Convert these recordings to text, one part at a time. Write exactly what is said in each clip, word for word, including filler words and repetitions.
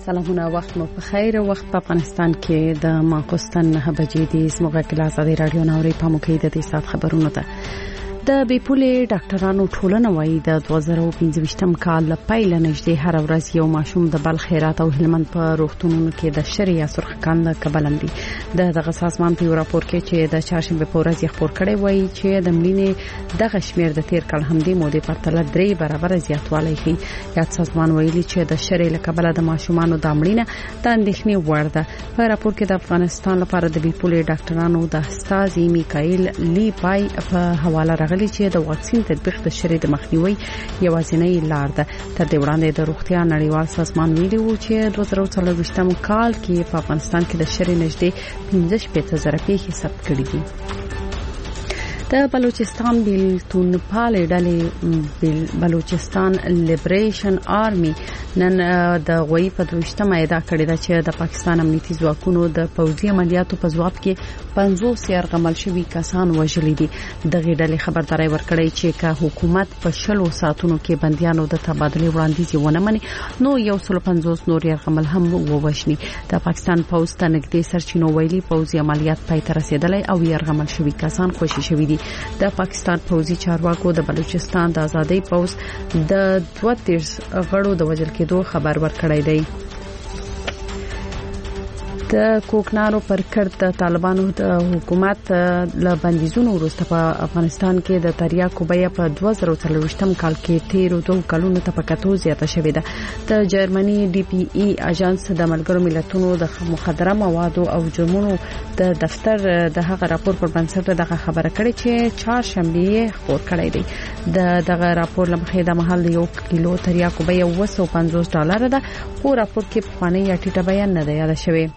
سلامونه، وخت مو په خیر. وخت په افغانستان کې د ماخوستن نه بجې دي. زموږه کلاس د رادیو نوري په موکې د دې سات خبرونه ده. د بیپولې ډاکټرانو ټولنه وايي د دوه زره پنځه کال له پیل نږدې هر ورځ یو ماشوم د بل خیرات او هلمند په روغتونونو کې د شری یا سرخ کاند کبلم دي. د دغه سازمان په راپور کې چې د چهارشنبه په ورځ خبر کړي وایي چې د ملينې دغه شمیر د تیر کال همدې مودې په پرتله درې برابر زیاتوالی ښیي. یاد سازمان ویلي چې د شری له کبله د ماشومانو د مړینې د اندېښنې وړ ده. په راپور کې د افغانستان لپاره د بیپولې ډاکټرانو د استاد میکائیل لی پای په حواله راغلي چې د واکسین تطبیق د شری د مخنیوي یوازینۍ لار ده. تر دې وړاندې د روغتیا نړیوال سازمان ویلي و چې دوه زره څلور کال کې په افغانستان کې د شری نږدې پنځه شپږ زره پیښې ثبت کړي دي. د بلوچستان بیلتون پال ډلې بلوچستان لیبریشن آرمی نن د غوی په دوشتمه ادعا کړې ده چې د پاکستان امنیتي ځواکونو د پوځي عملیاتو په ځواب کې پنځوس يرغمل شوي کسان وژلي دي. دغه ډلې خبرداري ورکړې چې که حکومت په شلو ساعتونو کې بنديانو د تبادله وړاندیز ونه مني نو یو سل پنځوس نور يرغمل هم ووژني. د پاکستان پوځ ته نږدې سرچینو ویلي پوځي عملیات پای ته رسیدلي او يرغمل شوي کسان خوشي شوي دي. د پاکستان پوځي چارواکو د بلوچستان د آزادۍ پوځ د دوه تیرس غړو د وژل کېدو خبر ورکړی دی. د کوکنارو پر کړ د طالبانو د حکومت له بندیزونو وروسته په افغانستان کې د تریاکو بیه په دوه زره څلور کال کې تیر دوه کلونو ته په کتو زیاته شوې ده. د جرمني ډي پی ای اژانس د ملګرو ملتونو د مخدره موادو او جرمونو د دفتر د هغه راپور پر بنسټ دغه خبره کړې چې چهارشنبه خبر کړی دی. د دغه راپور لمخې د محل یو کیلو تریاکو بیه اوه سوه پنځوس ډالر ده. خو راپور کې پخوانی یا ټیټه بیه نه ده یاد شوی.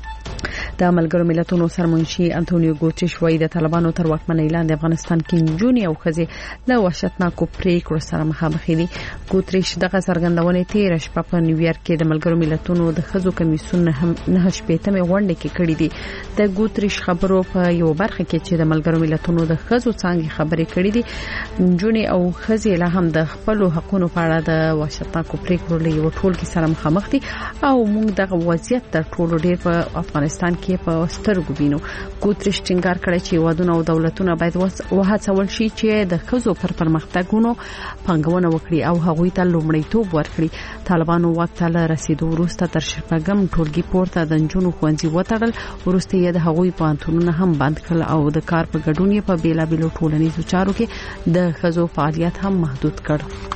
د ملګرو ملتونو سرمنشي انټونیو ګوتریش وایي د طالبانو تر واکمنۍ لاندې افغانستان کې نجونې او ښځې له وحشتناکو پریکړو سره مخامخ دي. ګوتریش دغه څرګندونه تیر شپه په نیویارک کې د ملګرو ملتونو د ښځو کمیسیون هم نه شپېتمه غونډه کې کړې دي. د ګوتریش خبرو په یو برخه کې چې د ملګرو ملتونو د ښځو څنګه خبرې کړې دي نجونې او ښځې له هم د خپل حقوقو په اړه د وحشتناکو پریکړو له یو ټول کې سره مخامخ دي او موږ دغه وضعیت تر ټولو ډیر په افغانستان کې په سترګو وینو. ګوتریش ټینګار کړی چې ودونه او دولتونه باید وهڅول شي چې د ښځو پر پرمختګونو پنګونه وکړي او هغوی ته لومړیتوب ورکړي. طالبانو واک ته رسیدو وروسته تر شپږم ټولګي پورته د نجونو ښوونځي وتړل. وروسته یې د هغوی پوهنتونونه هم بند کړل او د کار په ګډون یې په بیلابیلو ټولنیزو چارو کې د ښځو فعالیت هم محدود کړ.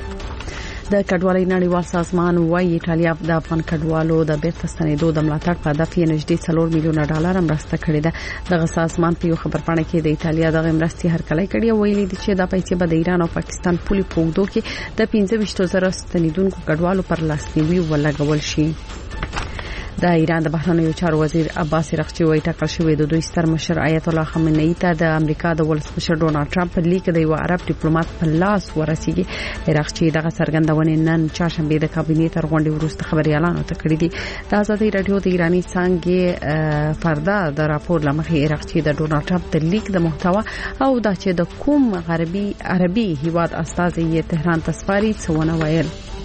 د کډوالۍ نړیوال سازمان وايي ایټالیا د افغان کډوالو د بیرته ستنېدو د ملاتړ په هدف یې نږدې څلور میلیونه ډالر مرسته کړې ده. دغه سازمان په یو خبرپاڼه کې د ایټالیا دغه مرستې هرکلی کړې او ویلي دي چې دا پیسې به د ایران او پاکستان پولي په اوږدو کې د پنځه ویشت زره ستنېدونکو کډوالو پر لاسنیوي ولګول شي. د ایران د بهرنیو چارو وزیر عباس رغچی وایي ټاکل شوی د دوی ستر مشر آیت الله خامنه‌ای ته د امریکا د ولسمشر ډونالد ټرمپ په لیک د یو عرب ډیپلوماټ په لاس ورسیږي. رغچی دغه څرګندونه نن چهارشنبه د کابینې تر غونډې وروسته خبريالانو ته کړې دي. د آزادۍ رادیو د ایرانی څنګه فردا د راپور لمخې رغچی د ډونالد ټرمپ د لیک د محتوا او د چې د کوم غربي عربي هیواد استازي یې تهران ته سپاري څونه ویل.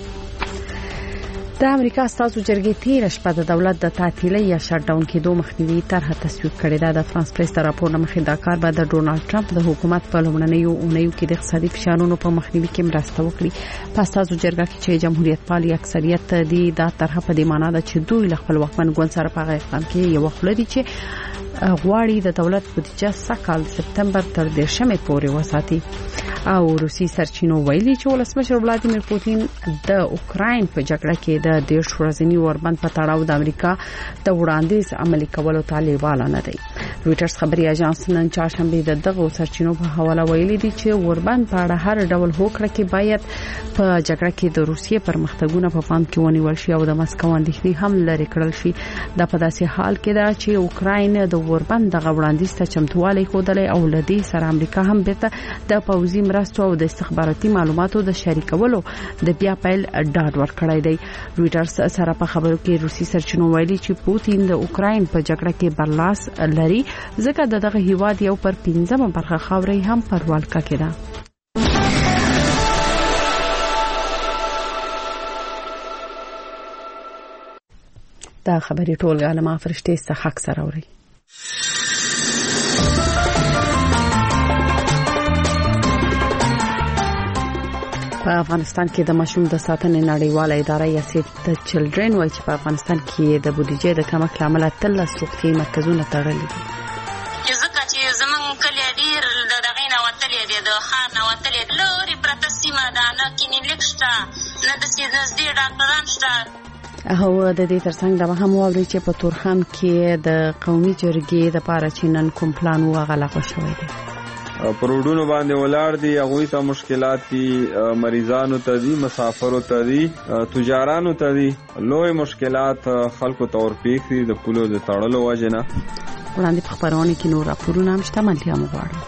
د امریکا استازو جرګې تیر شپه د دولت د تعطیلۍ یا شټ ډاون کېدو مخنیوي طرحه تصویب کړې ده. د فرانس پریس د راپور مخې دا کار به د ډونالد ټرمپ د حکومت په لومړنیو اونیو کې د اقتصادي فشارونو په مخنیوي کې مرسته وکړي. په استازو جرګه کې چې جمهوریت پالي اکثریت دي دا طرحه په دې معنی ده چې دوی له خپل واکمن ګوند سره په اقدام کې یو خپل دي چې غواړي د دولت بودیجه سکهال سپتمبر تر دیرشمې پورې وساتي. او روسي سرچینو ویلي چې ولسمشر ولادیمیر پوتین د اوکراین په جګړه کې د دیرش ورځني اوربند په تړاو د امریکا د وړاندیز عملي کولو طالبان نه دی. رويټرز خبري اژانس نن چهارشنبه د دغه سرچینو په حواله ویلي دي چې اوربند په اړه هر ډول هوکړه کې باید په جګړه کې د روسیې پرمختګونه په پام کې ونیول شي او د مسکو اندېښنې هم لرې کړل شي. دا په داسې حال کې ده چې اوکراین د اوربند د وړاندیز ته چمتووالی ښودلی او لدې سره امریکا هم بیرته د پوځي مرستو او د استخباراتي معلوماتو د شریکولو د بیا پیل ډاډ ورکړی دی. رويټرز سره په خبرو کې روسي سرچینو ویلي چې پوتین د اوکراین په جګړه کې برلاس لري ځکه دغه هیواد یو پر پنځمه برخه خاورې هم پر والکه کې ده. دا خبري ټولګه له ما فرشتي څخه اکثر اوري. په افغانستان کې د ماشوم د ساتنې نړیواله اداره یا سیف د چلډرن وايي چې په افغانستان کې د بودیجې د کمښت لامل تل روغتیايي مرکزونه تړلي دي. ځکه چې زمونږ کلی ډېر د دغې نه وتلی دی، د ښار نه وتلی دی، لرې پرته سیمه ده، نه کلینیک شته، نه داسې نږدې ډاکټران شته. او د دې ترڅنګ دا هم واوري چې په تورخم کې د قومي جرګې لپاره چې نن کوم پلان وغلغه شوی دی. پروډونو باندې ولاړ دي، هغوی ته مشکلات دي، مریضانو ته دي، مسافرو ته دي، تجارانو ته دي، لوی مشکلات خلکو ته ورپېښ دي د پولو د تړلو وجې نه. وړاندې په خپرونه کې نور راپورونه هم شته، ملتیا مو غواړو.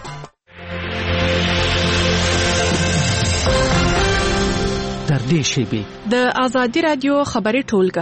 تر دې شیبې د آزادي رادیو خبري ټولګه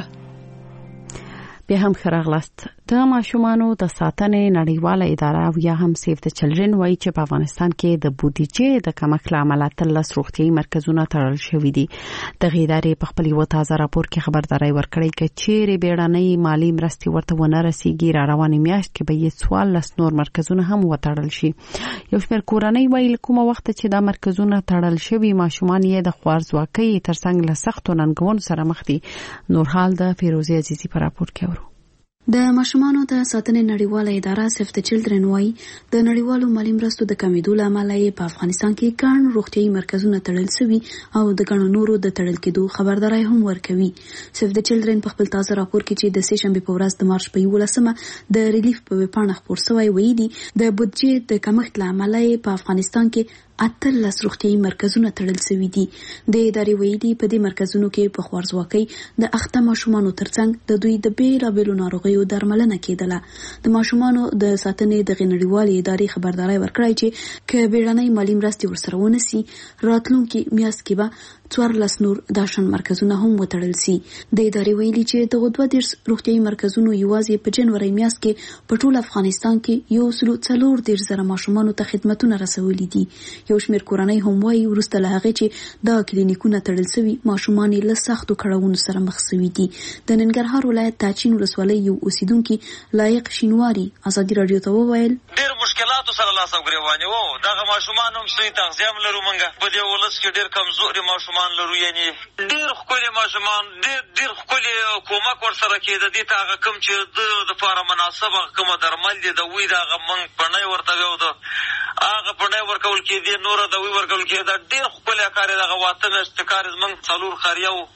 بیا هم خراغلاست. د ماشومانو د ساتنې نړیواله اداره یا هم سیف د چلډرن وايي چې په افغانستان کې د بودیجې د کمښت لامل تل روغتیايي مرکزونه تړل شوي دي. د ادارې په خپل یو تازه راپور کې خبرداري ورکړې چې چیرې بیړنۍ مالی مرستې ورته ونه رسیږي، را روانې میاشت کې به یې څوارلس نور مرکزونه هم وتړل شي. یو شمېر کورنۍ وايي له کومه وخت چې دا مرکزونه تړل شوي، ماشومان یې د خوارځواکۍ ترڅنګ له سختو ننګونو سره مخ دي. نور حال د فیروزي عزیزي په راپور کې اورو. د ماشومانو د ساتنې نړیواله اداره سیف د چلډرن وايي د نړیوالو مالي مرستو د کمیدو له امله په افغانستان کې ګڼ روغتیايي مرکزونه تړل شوي او د ګڼو نورو د تړل کېدو خبرداري هم ورکوي. سیف د چلډرن په خپل تازه راپور کې چې د سه شنبې په ورځ د مارچ په یولسمه د ریلیف په ویبپاڼه خپور شوی وایي دي د بودیجې د کمښت له امله په افغانستان کې اتلس روغتیايي مرکزونه تړل شوي دي. د ادارې وایي دي په دې مرکزونو کې په خوارځواکۍ د اخته ماشومانو ترڅنګ د دوی د بیلابیلو ناروغیو درملنه کېدله. د ماشومانو د ساتنې د نړیوالې ادارې خبرداري ورکړی چې که بیړنۍ مالي مرستې ورسره ونسي، راتلونکي میاشت کې به څوارلس نور داشن مرکزونه هم وتړل شي. د ادارې ویلي چې دغه دوه دېرش روغتیايي مرکزونو یوازې په جنوري میاشت کې په ټول افغانستان کې یو سلو څلور دېرش زره ماشومانو ته خدمتونه رسولي دي. یو شمېر کورنۍ هم وایي وروسته له هغې چې دا کلینیکونه تړل شوي، ماشومان یې له سختو کړاوونو سره مخ شوي دي. د ننګرهار ولایت تاچین ولسوالۍ یو اوسیدونکي لایق شینواري ازادي راډیو ته وویل ډېر مشکلاتو سره لاس او ګرېوانې وو. دغه ماشومان هم صحي تغذیه هم لرو. موږ په دې ولس کې ډېر کمزوري ماشومان لرو، یعنې ډېر ښکلي ماشومان، ډېر ډېر ښکلي کومک ورسره کېده. دې ته هغه کوم چې د دپاره مناسب هغه کومه درمل دي د وی د هغه موږ پڼۍ ورته ویو د هغه پڼۍ ورکول کېدې، نوره د وی ورکول کېده. ډېر ښکلی کار یې دغه واته میاشتې کار یې زموږ څلور خریه وو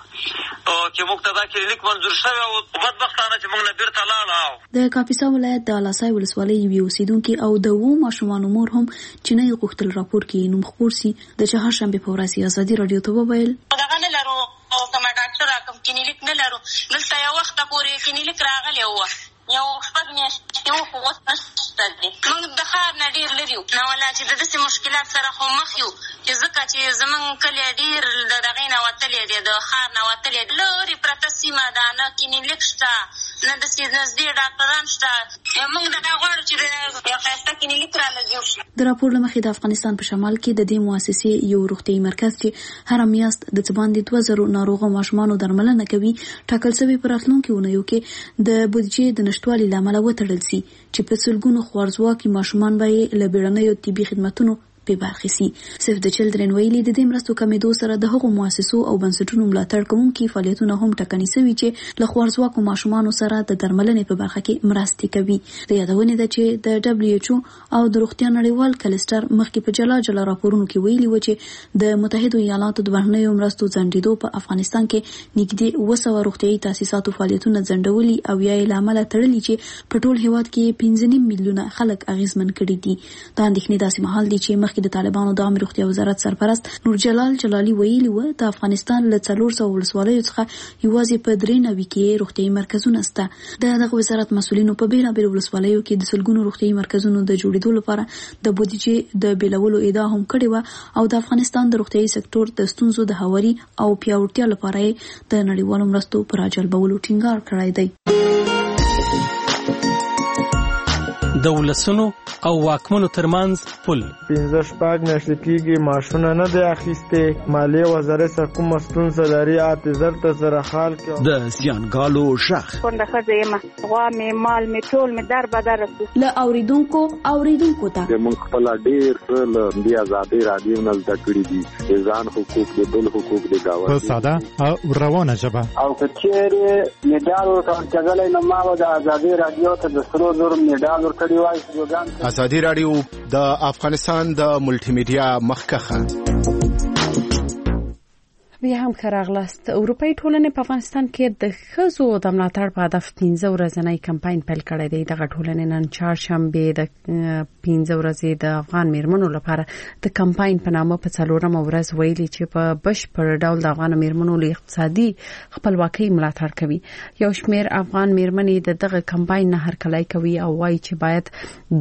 چې موږ ته دا کلینیک منظور شوی و. بدبختانه چې موږ نه بېرته لاړه. د کاپیسا ولایت د الاسای ولسوالۍ یوې اوسیدونکي او د اوو ماشومانو مور هم چې نه یې غوښتل راپور کې نوم خپور سي، د چهارشنبې په ورځ یې ازادي راډیو ته وویل دغه نه لرو، کومه ډاکټره کوم کلینیک نه لرو. دلته یو وخته پورې کلینیک راغلی و، یو شپږ میاشتې و، خو اوس نشته دی. موږ د ښار نه ډېر لرې یو، نه والا چې د داسې مشکلات سره خو مخ یو چې ځکه چې زموږ کلی ډېر د دغې نه وتلی دی، د ښار نه وتلی دی، لرې پرته سیمه ده، نه کلینیک شته، نه داسې نږدې ډاکټران شته. موږ دا غواړو چې یو ښایسته کلینیک راله جوړ شي. د راپور له مخې د افغانستان په شمال کې د دې مؤسسې یو روغتیايي مرکز چې هره میاشت د څه باندې دوه زرو ناروغو ماشومانو درملنه کوي، ټاکل شوی په راتلونکي اونیو کې د بودیجې د نشتوالي له امله وتړل شي چې په سلګونو خوارځواکي ماشومان به یې له بیړنیو طبي خدمتونو په برخه سي. سیف د چلډرن ویلي د دې مرستو کمیدو سره د هغو مؤسسو او بنسټونو ملاتړ کوونکي فعالیتونه هم ټکني شوي چې له خوارځواکو ماشومانو سره د درملنې په برخه کې مرستې کوي. د یادونې ده چې د دبليو ایچ او او د روغتیا نړیوال کلستر مخکې په جلا جلا راپورونو کې ویلي و چې د متحده ایالاتو د بهرنیو مرستو ځنډېدو په افغانستان کې نږدې اوه سوه روغتیايي تاسیساتو فعالیتونه ځنډولي او یا یې له امله تړلي چې په ټول هېواد کې پنځه نیم میلیونه خلک اغېزمن کړي دي. دا اندېښنې داسې مهال دي چې مخکې د طالبانو د عامه روغتیا وزارت سرپرست نور جلال جلالي ویلي و د افغانستان له څلور سوه ولسوالیو څخه یوازې په درې نوي کې روغتیايي مرکزونه شته. د دغه وزارت مسؤلینو په بېلابېلو ولسوالیو کې د سلګونو روغتیايي مرکزونو د جوړېدو لپاره د بودیجې د بېلولو ادعا هم کړې وه او د افغانستان د روغتیايي سکتور د ستونزو د هواري او پیاوړتیا لپاره یې د نړیوالو مرستو پر راجلبولو ټینګار کړی دی. د ولسونو او واکمنو ترمنځ پل. پنځه شپږ میاشتې کېږي معاشونه نه دی اخیستې. مالیې وزارت سره کومه ستونزه لري حافظر ته سره حال کوي. د زیانګالو غږ کونډه ښځه یم، غوا مې مال مې ټول مې در بدر رسو. له اوریدونکو اوریدونکو ته موږ خپل ډېر څه له دې ازادۍ راډیو نه زده کړي دي، د ځان حقوق د بل حقوق د گاونډي په ساده او روانه ژبه. او که چېرې میډال ورکول کېدلی نو ما به د ازادۍ راډیو ته د سرو زرو میډال ورکړی وای. ازادي راډیو د افغانستان د ملټي میډیا مخکخه. بیا هم خراغلاست. اروپאי ټولنې په افغانستان کې د ښځو د ملاتړ په هدف پنځه ورځنی کمپاین پیل کړی دی. دغه ټولنې نن چهارشنبه د پنځه ورځې د افغان میرمنو لپاره د کمپاین په نامه په څلورمه ورځ ویلي چې په بشپړ ډول د افغان میرمنو له اقتصادي خپلواکۍ ملاتړ کوي. یو شمېر افغان میرمنې د دغه کمپاین نه هرکلی کوي او وایي چې باید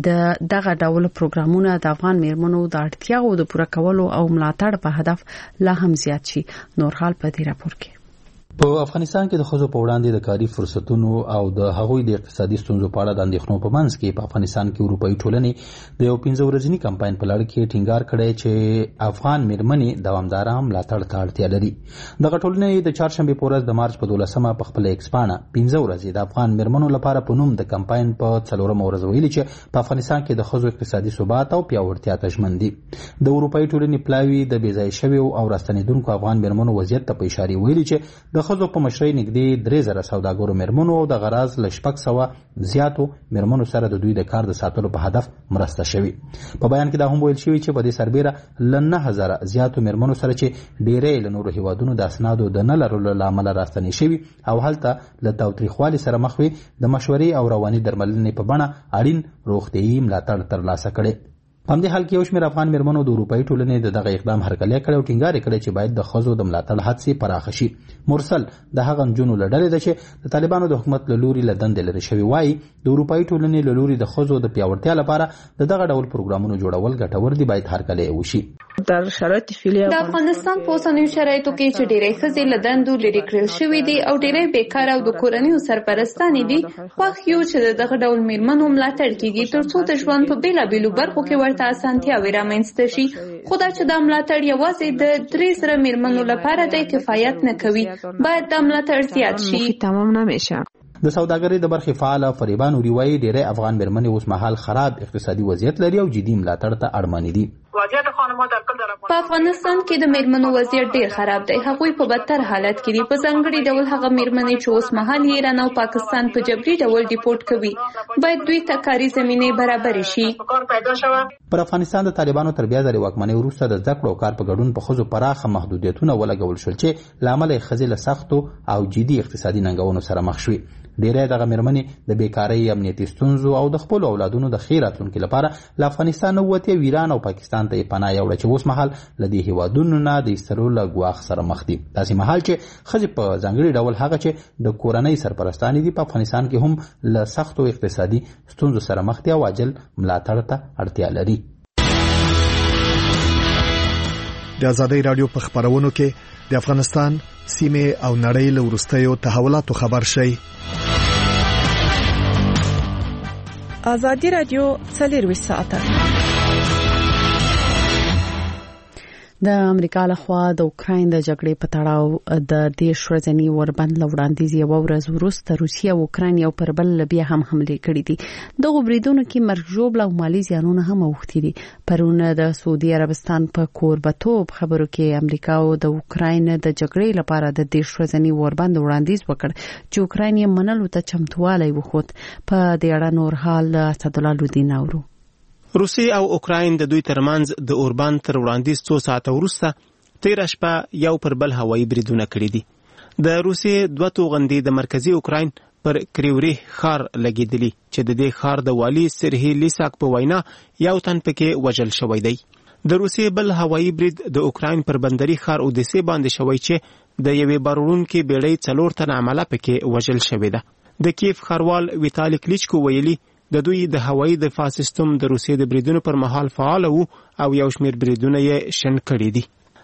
د دغه ډول پروګرامونه د افغان میرمنو د اړتیاو د پوره کولو او ملاتړ په هدف لا هم زیات شي. نور حال په دې راپور کې په افغانستان کې د ښځو په وړاندې د کاري فرصتونو او د هغوی د اقتصادي ستونزو په اړه د اندېښنو په منځ کې په افغانستان کې اروپאי ټولنې د یو پنځه ورځني کمپاین په لړ کې ټینګار کړی چې افغان میرمنې دوامداره ملاتړ ته اړتیا لري. دغه ټولنې د چهارشنبه په ورځ د مارچ په دولسمه په خپل ایکس پاڼه پنځه ورځې د افغان میرمنو لپاره په نوم د کمپاین په څلورمه ورځ ویلي چې په افغانستان کې د ښځو اقتصادي ثبات او پیاوړتیا ته ژمن دي. د اروپאי ټولنې پلاوي د بې ځای شویو او راستنېدونکو افغان میرمنو وضعیت ته په اشاره ویلي چې د ښځو په مشرۍ نږدې درې زره سوداګرو میرمنو او د غراض له شپږ سوه زیاتو میرمنو سره د دوی د کار د ساتلو په هدف مرسته شوې. په بیان کې دا هم ویل شوی چې په دې سربېره له نه هزاره زیاتو میرمنو سره چې ډېری له نورو هیوادونو د اسنادو د نه لرلو له امله راستنې شوي او هلته له تاوتریخوالي سره مخ وي د مشورې او رواني درملنې په بڼه اړین روغتیايي ملاتړ ترلاسه کړي. په همدې حال کې یو شمېر افغان میرمنو د اروپאי ټولنې د دغه اقدام هرکلی کړی او ټینګار یې کړی چې باید د ښځو د ملاتړ هڅې پراخه شي. مرسل د هغه نجونو له ډلې ده چې د طالبانو د حکومت له لوري له دندې لرې شوي وایي د اروپאי ټولنې له لوري د ښځو د پیاوړتیا لپاره د دغه ډول پروګرامونو جوړول ګټور دي، باید هرکلی وشي. در شرایط فعلی د افغانستان په اوسنیو شرایطو کې چې ډېری ښځې له دندو لرې کړل شوي دي او ډېری بیکاره او د کورنیو سرپرستانې دي، خوښ یو چې د دغه ډول میرمنو ملاتړ کیږي تر څو د ژوند په بېلابېلو برخو کې ورته اسانتیاوې رامنځته شي. خو دا چې دا ملاتړ یوازې د درې زره میرمنو لپاره دی کفایت نه کوي، باید دا ملاتړ زیات شي. تمام نمیشه. د سوداګرۍ د برخې فعال فریبان وریوایي ډېری افغان میرمنې اوس مهال خراب اقتصادي وضعیت لري او جدي ملاتړ ته اړمنې دي. په افغانستان کې د میرمنو وضعیت ډیر خراب دی. هغوی په بدتر حالت کې دي. په ځانګړي ډول هغه میرمنې چې اوس مهال ایران او پاکستان په جبري ډول ډیپورټ کوي، باید دوی ته کاري زمینې برابر شي. پر افغانستان د طالبانو تر بیا ځلې واکمنۍ وروسته د زده کړو او کار په ګډون په ښځو پراخه محدودیتونه ولګول شول چې له امله یې ښځې له سختو او جدي اقتصادي ننګونو سره مخ شوې. ډېری دغه میرمنې د بیکارۍ، امنیتي ستونزو او د خپلو اولادونو د ښې راتلونکي لپاره له افغانستان نه ووتې او ایران او پاکستان ته یې پناه یوړه چې اوس مهال له دې هیوادونو نه د ایستلو له ګواښ سره مخ دي. داسې مهال چې ښځې په ځانګړي ډول هغه چې د کورنۍ سرپرستانې دي په افغانستان کې هم له سختو اقتصادي ستونزو سره مخ دي او عاجل ملاتړ ته اړتیا لري. د ازادۍ راډیو په خبرونو کې د افغانستان سیمه او نړۍ له وروستیو تحولاتو خبر شي. ازادي راډیو څلور ساعته د امریکا لخوا د اوکراین د جګړې په تړاو د دیش ورځنی وربند لوړاندیز یو ورځ وروسته روسیه او اوکراین یو پر بل بیا هم حمله کړې دي. دغه بریدونو کې مرګ ژوبل او مالی زیانونه هم اوښتي دي. پرونه د سعودي عربستان په کوربتوب خبرو کې امریکا او د اوکراین د جګړې لپاره د دیش ورځنی وربند وړاندیز وکړ چې اوکراین یې منلو ته چمتووالی وښود. په دې اړه نور حال اسدالله لودین اورو. روسیه او اوکراین د دوی ترمنځ د اوربند تر وړاندیز څو ساعته وروسته تېره شپه یو پر بل هوایي بریدونه کړي دي. د روسیې دوه توغندي د مرکزي اوکراین پر کریوري ښار لګېدلي چې د دې ښار د والي سرهی لیساک په وینا یو تن پکې وژل شوی دی. د روسیې بل هوایي برید د اوکراین پر بندري ښار اودیسې باندې شوی چې د یوې بارونکې بیړۍ څلور تنه عمله پکې وژل شوې ده. د کیف ښاروال ویتالي کلیچکو ویلي د دوی د هوایي دفاع سیستم د روسیې د بریدونو پر مهال فعال وو او یو شمېر بریدونه یې شنډ کړي دي.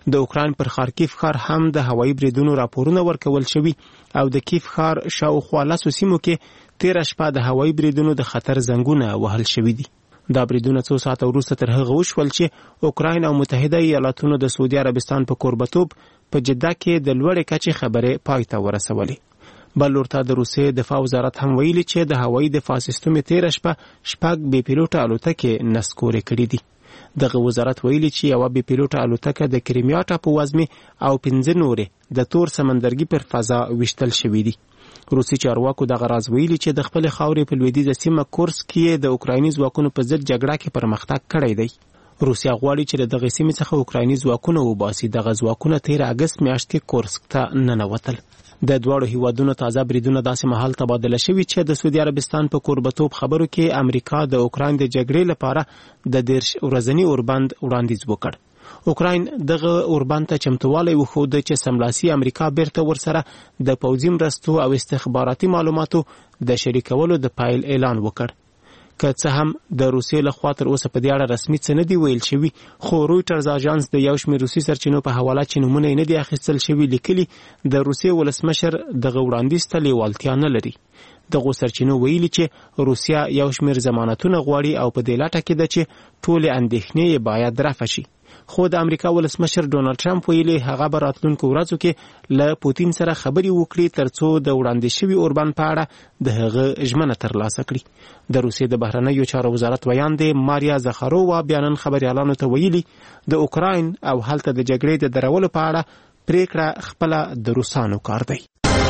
د اوکراین پر خارکیف ښار هم د هوایي بریدونو راپورونه ورکول شوي او د کیف ښار شاوخوا لسو سیمو کې تیره شپه د هوایي بریدونو د خطر زنګونه وهل شوي دي. دا بریدونه څو ساعته وروسته تر هغه وشول چې اوکراین او متحده ایالاتونو د سعودي عربستان په کوربتوب په جده کې د لوړې کچې خبرې پای ته ورسولې. بل ورته د روسیې دفاع وزارت هم ویلي چې د هوایي دفاع سیستم تیره شپه شپږ بې پیلوټه الوتکې نسکورې کړي دي. دغه وزارت ویلي چې یوه بې پیلوټه الوتکه د کریمیا ټاپووزمې او پنځه نورې د تور سمندرګي پر فضا ویشتل شوي دي. روسي چارواکو دغه راز ویلي چې د خپلې خاورې په لویدیځه سیمه کورسک کې د اوکرایني ځواکونو په ضد جګړه کې پرمختګ کړی دی. روسیا غواړي چې د دغه سیمې څخه اوکرایني ځواکونه وباسي. دغه ځواکونه تیر اګست میاشتې کورسک ته ننوتل. د دواړو هیوادونو تازه بریدونه داسې مهال تبادله شوي چې د سعودي عربستان په کوربتوب خبرو کې امریکا د اوکراین د جګړې لپاره د دیرش ورځني اوربند وړاندیز وکړ. اوکراین دغه اوربند ته چمتووالی وښود چې سملاسي امریکا بیرته ورسره د پوځي مرستو او استخباراتي معلوماتو د شریکولو د پایل اعلان وکړ. که څه هم د روسیې لخوا تر اوسه په دې اړه رسمي څه نه دي ویل شوي، خو رویټرز اژانس د یو شمېر روسي سرچینو په حواله چې نومونه یې نه دي اخیستل شوي لیکلي د روسیې ولسمشر دغه وړاندیز ته لیوالتیا نه لري. دغو سرچینو ویلي چې روسیا یو شمېر ضمانتونه غواړي او په دې لټه کې ده چې ټولې اندېښنې یې باید رفع شي. خو د امریکا ولسمشر ډونالد ټرمپ ویلي هغه به راتلونکو ورځو کې له پوتین سره خبرې وکړي ترڅو د وړاندې شوي اوربند په اړه د هغه ژمنه ترلاسه کړي. د روسیې د بهرنیو چارو وزارت ویان دی ماریا زخارووا بیا نن خبریالانو ته ویلي د اوکراین او هلته د جګړې د درولو په اړه پریکړه خپله د روسانو کار دی.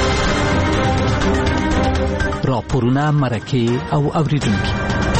راپورونه مرکه او اوریدونکي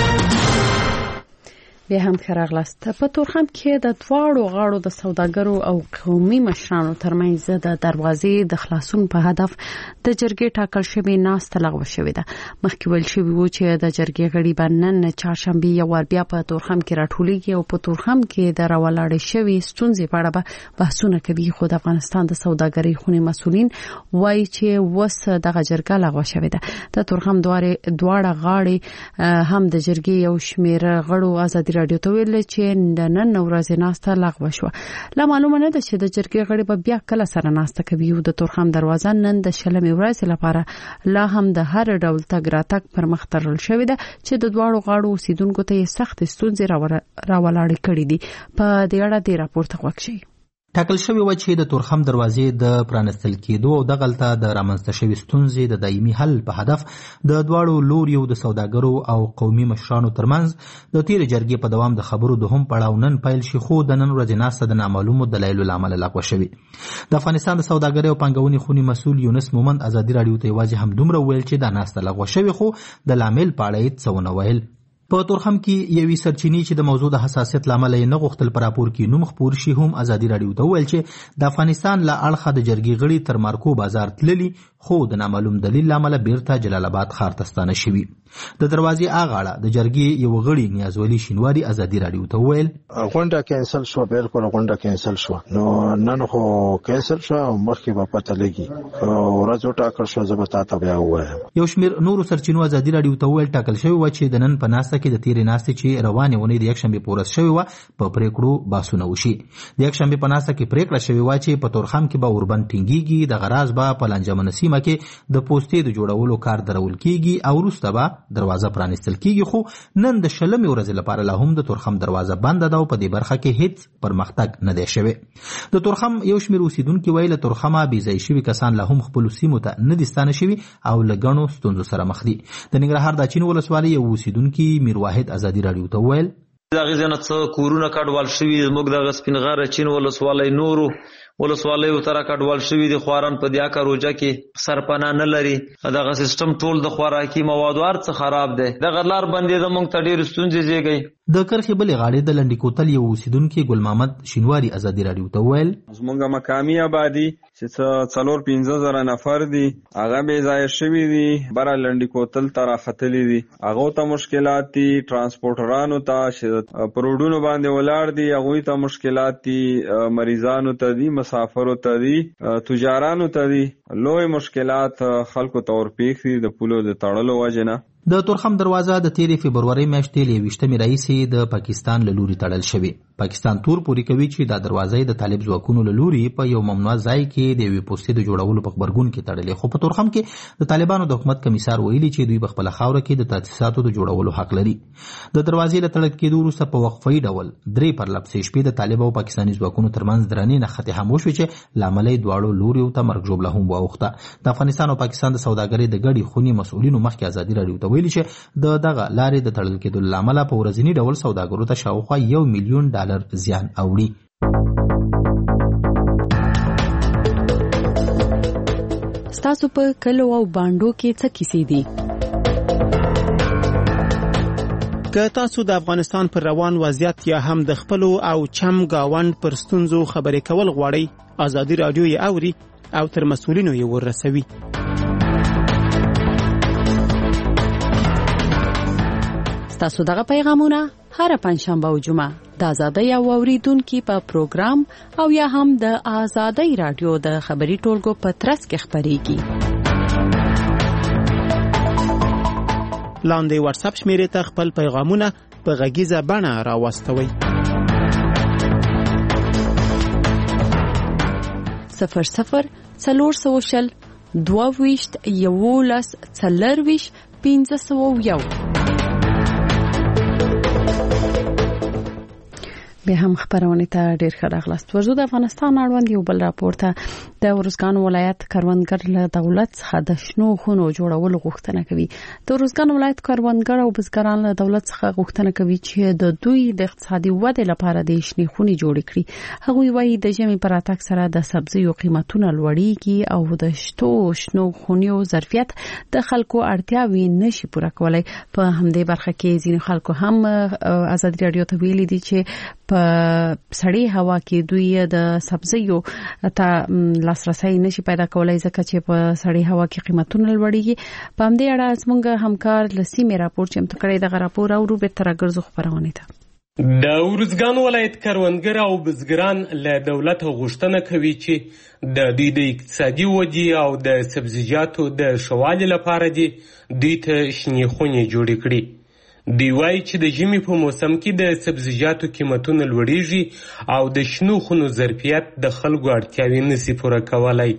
بیا هم ښه راغلاست. په تورخم کې د دواړو غاړو د سوداګرو او قومي مشرانو ترمنځ د دروازې د خلاصون په هدف د جرګې ټاکل شوی ناسته لغوه شوې ده. مخکې ویل شوي وو چې د جرګې غړي به نن چهارشنبه یو وار بیا په تورخم کې راټولیږي او په تورخم کې د راولاړې شوې ستونزې په اړه به بحثونه کوي. خو د افغانستان د سوداګرۍ خونې مسؤلین وایي چې وس دغه جرګه لغوه شوې ده. د تورخم دواړه غاړې هم د جرګې یو شمېر غړو ازادي رادیو ته ویل چې د نن ورځې ناسته لغوه شوه. لا معلومه نه ده چې د جرګې غړي به بیا کله سره ناسته کوي. د تورخم دروازه نن د شلمې ورځې لپاره لا هم د هر ډول تګ راتګ پر مخ تړل شوې ده چې د دواړو غاړو اوسیدونکو ته یې سخت ستونزې راولاړې کړې دي. په دې اړه د راپور ته غوږ شئ. ټاکل شوی و چې د تورخم دروازې د پرانستل کېدو او دغلته د رامنځته شوی ستونزې د دایمي حل په هدف د دواړو لوریو د سوداګرو او قومي مشرانو ترمنځ د تیر جرګې په دوام د خبرو دوهم پړاو نن پیل شي، خو د نن ورځې ناسته د نامعلومو دلایلو له امله لغوه شوې. د افغانستان د سوداګرۍ او پانګونې خونې مسؤل یونس مومند ازادي راډیو ته یوازې همدومره ویل چې دا ناسته لغوه شوې، خو د لامل په اړه یې څه ونه ویل. په تورخم کې یوې سرچینې چې د موضوع د حساسیت لامل یې نه غوښتل په راپور کې نوم خپور شي هم ازادي راډیو ته ویل چې د افغانستان له اړخه د جرګې غړي تر مارکو بازار تللي، خو د نامعلوم دلیل لامل بیرته جلال آباد ښار ته ستانه شوي. د دروازې اغاړه د جرګې یو غړي نیازولي شینواري ازادي راډیو ته ویل غونډه کینسل شو. بالکل غونډه کینسل شو. نو نن خو کینسل شو او مخکې به پته لګي ورځ ټاکل شو. زه به تاسو بیا وایم. یو شمېر نورو سرچینو ازادي راډیو ته ویل ټاکل شوی و چې د نن په ناسته کې د تیرې ناستې چې روانې ونې د یکشنبې په ورځ شوې وه په پریکړو بحثونه وشي. د یکشنبې په ناسته کې پریکړه شوې وه چې په تورخم کې به اوربند ټینګېږي، د غراز به په لانجمنه سیمه کې د پوستې د جوړولو کار درول کېږي او وروسته به دروازه پرانیستل کېږي. خو نن د شلمې ورځې لپاره لا هم د تورخم دروازه بنده ده او په دې برخه کې هیڅ پرمختګ نه دی شوی. د تورخم یو شمېر اوسیدونکي وایي له تورخمه بېځایه شوي کسان لا هم خپلو سیمو ته نه دي ستانه شوي او له ګڼو ستونزو سره مخ دي. د ننګرهار د اچین ولسوالۍ یو اوسیدونکي میر واحد ازادي راډیو ته ویل دغه ځنه څه کورونه کډوال شوي زموږ دغه سپینغر اچین ولسوالۍ نورو ولسوالیو تر کډوال شوي دي. خواران په دې اکا روجه کې سرپناه نه لري. دغه سیستم ټول د خوراکي موادو ارڅ خراب دی. دغه لار بندې د مونږ ته ډېر ستونزې زیږي. د کرخې بلې غاړې د لنډي کوتل یو اوسیدونکي ګل محمد شینواري ازادي راډیو ته ویل زمونږ مقامي آبادي چې څلور پنځه زره نفر دي هغه بې ځایه شوي دي، بره لنډي کوتل ته راختلي دي. هغو ته مشکلات دي، ټرانسپورټرانو ته چې په روډونو باندې ولاړ دي هغوی ته مشکلات دي، مریضانو ته دي، مسافرو ته دي، تجارانو ته دي. لوی مشکلات خلکو ته ورپېښ دي د پولو د تړلو وجې نه. د تورخم دروازه د تیرې فبرورۍ میاشتې له یویشتمې راهیسې د پاکستان له لوري تړل شوې. پاکستان تور پورې کوي چې دا دروازه د طالب ځواکونو له لوري په یو ممنوع ځای کې د یوې پوستې د جوړولو په غبرګون کې تړلې. خو په تورخم کې د طالبانو د حکومت کمیسار ویلي چې دوی په خپله خاوره کې د تاسیساتو د جوړولو حق لري. د دروازې له تړل کېدو وروسته په وقفه‌ای ډول درې پرلپسې شپې د طالب او پاکستاني ځواکونو ترمنځ درنې نښتې هم وشوې چې له امله یې دواړو لوریو ته مرګ ژوبله هم واوښته. د افغانستان او پاکستان د سوداګرۍ د ګډې خونې مسؤلینو مخکې ازادي راډیو ته ویلي چې د دغه لارې د تړل کېدو له امله په ورځني ډول سوداګرو ته شاوخوا یو میلیون ډالر زیان اوړي. ستاسو په کلو او بانډو کې څه کیسې دي؟ که تاسو د افغانستان پر روان وضعیت یا هم د خپلو او چم گاوند پر ستونزو خبرې کول غواړئ، ازادي راډیو یې اوري او تر مسؤلینو یې ورسوي. ستاسو دغه پیغامونه هر پنځشنبه او جمعه د ازادۍ او اوریدونکو په پروګرام او یا هم د ازادۍ راډیو د خبري ټولګو په ترڅ کې خبريږي. لاندې واتس اپ شمیرې ته خپل پیغامونه په غږیزه بڼه راوستوئ. صفر صفر څلور سوه شل دوه ویشت یولس څلرویشت پنځه سوه یو. به هم خبرونه ته ډیر ښه راغلاست. ورزو د افغانستان اړوند یو بل راپور ته د ورزګان ولایت کروندګر له دولت څخه د شنو خونو جوړولو غوښتنه کوي. د ورزګان ولایت کروندګر او بزګران له دولت څخه غوښتنه کوي چې د دوی د اقتصادي ودې لپاره د شنې خونې جوړ کړي. هغوی وایي د ژمي پر راتګ سره د سبزیو قیمتونه لوړیږي او د شتو شنو خونو ظرفیت د خلکو اړتیاوې نشي پوره کولای. په همدې برخه کې ځینې خلکو هم ازادي راډیو ته ویلي دي چې په سړی هوا کې دوی د سبزیو ته لاسرسي نشي پیدا کولای ځکه چې په سړی هوا کې قیمتونه لوړیږي. په همدې اړه زموږ همکار لسیمه راپور چې هم تکړه د راپور او روبه ترګرزو خبرونه ده. د ورزګان ولایت کروندګر او بزګران له دولت غوښتنه کوي چې د دوی د اقتصادي ودې او د سبزیجاتو د شوالي لپاره دي دوی ته شنې خونې جوړې کړي. دوی وایي چې د ژمي په موسم کې د سبزیجاتو قیمتونه لوړیږي او د شنو خونو ظرفیت د خلکو اړتیاوې نشي پوره کولای.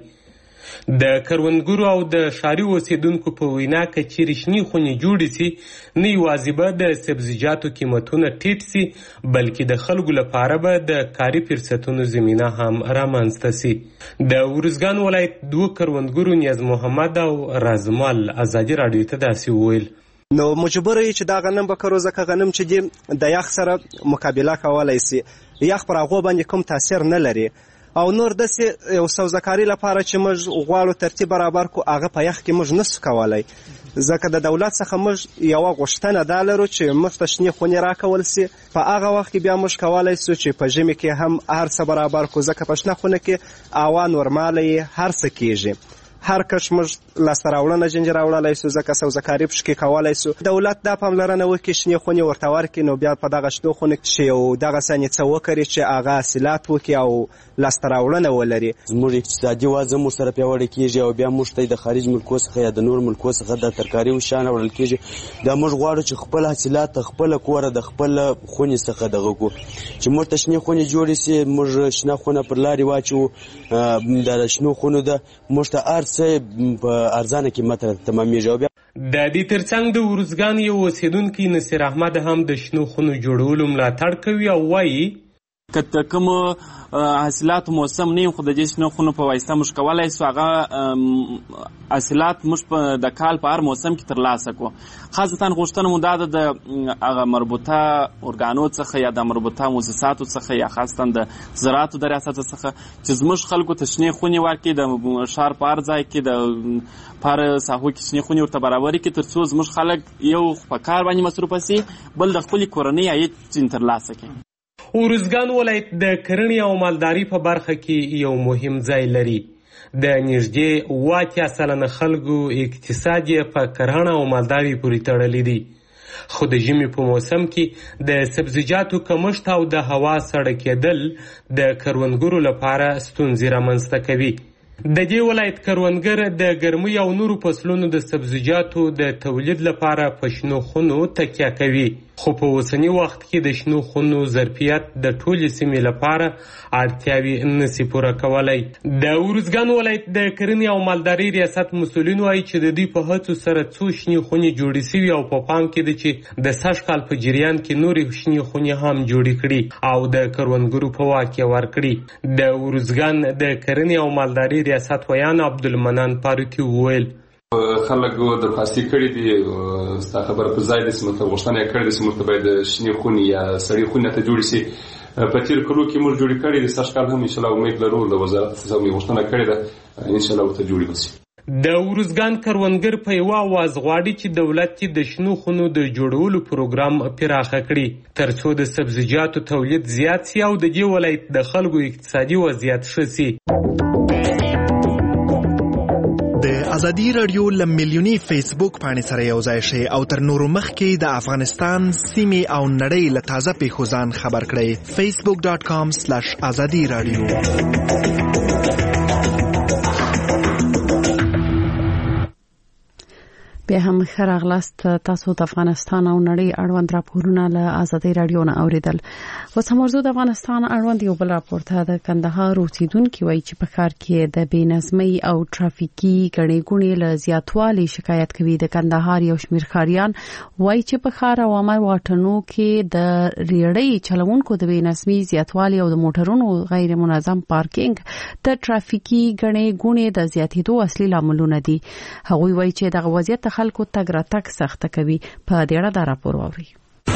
د کروندګرو او د ښاري اوسیدونکو په وینا که چیرې شنې خونې جوړې سي نه یوازې به د سبزیجاتو قیمتونه ټیټ سي بلکې د خلکو لپاره به د کاري فرصتونو زمینه هم رامنځته سي. د ورزګان ولایت دوه کروندګرو نیاز محمد او رازمال ازادي راډیو ته داسې وویل. نو مجبور یې چې دا غنم به کرو ځکه غنم چې دی د یخ سره مقابله کولی سي. یخ پر هغو باندې کوم تاثیر نه لري او نور داسې یو سوزکاري لپاره چې موږ غواړو ترتیب برابر کو هغه په یخ کې موږ نسو کولی ځکه د دولت څخه موږ یوه غوښتنه دا لرو چې موږ ته شنې خونې راکول سي. په هغه وخت کې بیا موږ کولی سو چې په ژمي کې هم هر څه برابر کو ځکه په شنه خونه کې هوا نورماله یې هر څه کیږي. هر کش موږ لاسته راوړنه جنجه راوړلی سو ځکه سوزکاري پشکې کولی سو. دولت دا پاملرنه وکړي شنې خونې ورته ورکړي نو بیا په دغه شنو خونو کې یو دغسې څه وکړي چې هغه حاصلات وکړي او لاسته راوړنه ولري. زموږ اقتصادي وضع موږ سره پیاوړې کېږي او بیا موږ ته د خارج ملکو څخه یا د نور ملکو څخه د ترکاري او شیان راوړل کېږي. دا موږ غواړو چې خپل حاصلات خپله کوره د خپل خونې څخه دغه کړو چې موږ ته شنې خونې جوړې سي. موږ شنه خونه پر لارې واچوو د شنو خونو ده موږ ته هر څه په ارزانه قیمت تمامېږي. د دې ترڅنګ د ورزګان یو اوسیدونکی نصیر احمد هم د شنو خونو جوړولو ملاتړ کوي او وایي که د کومو حاصلاتو موسم نه خو د دې شنو خونو په واسطه موږ کولی سو هغه حاصلات موږ په د کال په هر موسم کې ترلاسه کړو. خاصتا غوښتنه مو دا ده د هغه مربوطه ارګانو څخه یا د مربوطه مؤسساتو څخه یا خاصتا د زراعتو د ریاست څخه چې زموږ خلکو ته شنې خونې ورکړي د ښار په هر ځای کې د په هر ساحو کې شنې خونې ورته برابرې کړي تر څو زموږ خلک یو په کار باندې مصروفه سي بل د خپلې کورنۍ عاید ځینې ترلاسه کړي. ورزګان ولایت د کرنې او مالداري په برخه کې یو مهم ځای لري. د نږدې اوه اتیا سلنه خلکو اقتصاد یې په کرهڼه او مالداري پورې تړلی دی. خو د ژمي په موسم کې د سبزیجاتو کمښت او د هوا سړه کېدل د کروندګرو لپاره ستونزې رامنځته کوي. د دې ولایت کروندګر د ګرمۍ او نورو فصلونو د سبزیجاتو د تولید لپاره په شنو خونو تکیه کوي، خو په اوسني وخت کې د شنو خونو ظرفیت د ټولې سیمې لپاره اړتیاوې نشي پوره کولی. د ارزګان ولایت د کرنې او مالدارۍ ریاست مسؤلین وایي چې د دوی په هڅو سره څو شنې خونې جوړې شوي او په پام کې ده چې د سږ کال په جریان کې نورې شنې خونې هم جوړې کړي او د کروندګرو په واک کې ورکړي. د ارزګان د کرنې او مالدارۍ ریاست ویان عبدالمنان فاروقي وویل خلکو درخواستي کړي دي ستا خبره په ځای ده چې موږ ته غوښتنه یې کړې ده چې موږ ته باید شنې خونې یا سړې خونې ته جوړې شي. په تېرو کلو کې موږ جوړې کړې دي، سږ کال هم انشاءالله امید لرو د وزارت څخه موږ غوښتنه کړې ده انشاءالله ورته جوړې به شي. د ارزګان کروندګر په یوه اواز غواړي چې دولت یې د شنو خونو د جوړولو پروګرام پراخه کړي ترڅو د سبزیجاتو تولید زیات شي او د دې ولایت د خلکو اقتصادي وضعیت ښه شي. د ازادي رادیو ل میلیوني فیسبوک باندې سره یو ځای شئ او تر نورو مخکې د افغانستان سیمې او نړۍ له تازه پیښو ځان خبر کړئ. فیسبوک ډاټ کام سلیش ازادي رادیو. بیا هم ښه راغلاست تاسو د افغانستان او نړۍ اړوند راپورونه له ازادي رادیو نه اوریدل. اوس هم ورزو د افغانستان اړوند یو بل راپور ته د کندهار اوسیدونکو وایي چې په ښار کې د بې نظمۍ او ټرافیکي ګڼې ګوڼې له زیاتوالي شکایت کوي. د کندهار یو شمېر ښاریان وایي چې په ښار او عامه واټونو کې د ریړۍ چلوونکو د بې نظمۍ زیاتوالي او د موټرونو غیر منظم پارکینګ د ټرافیکي ګڼې ګوڼې د زیاتېدو اصلي لاملونه دي. هغوی وایي چې دغه وضعیت خلکو تګ راتګ سخت کوي. په دې اړه دا راپور واوري.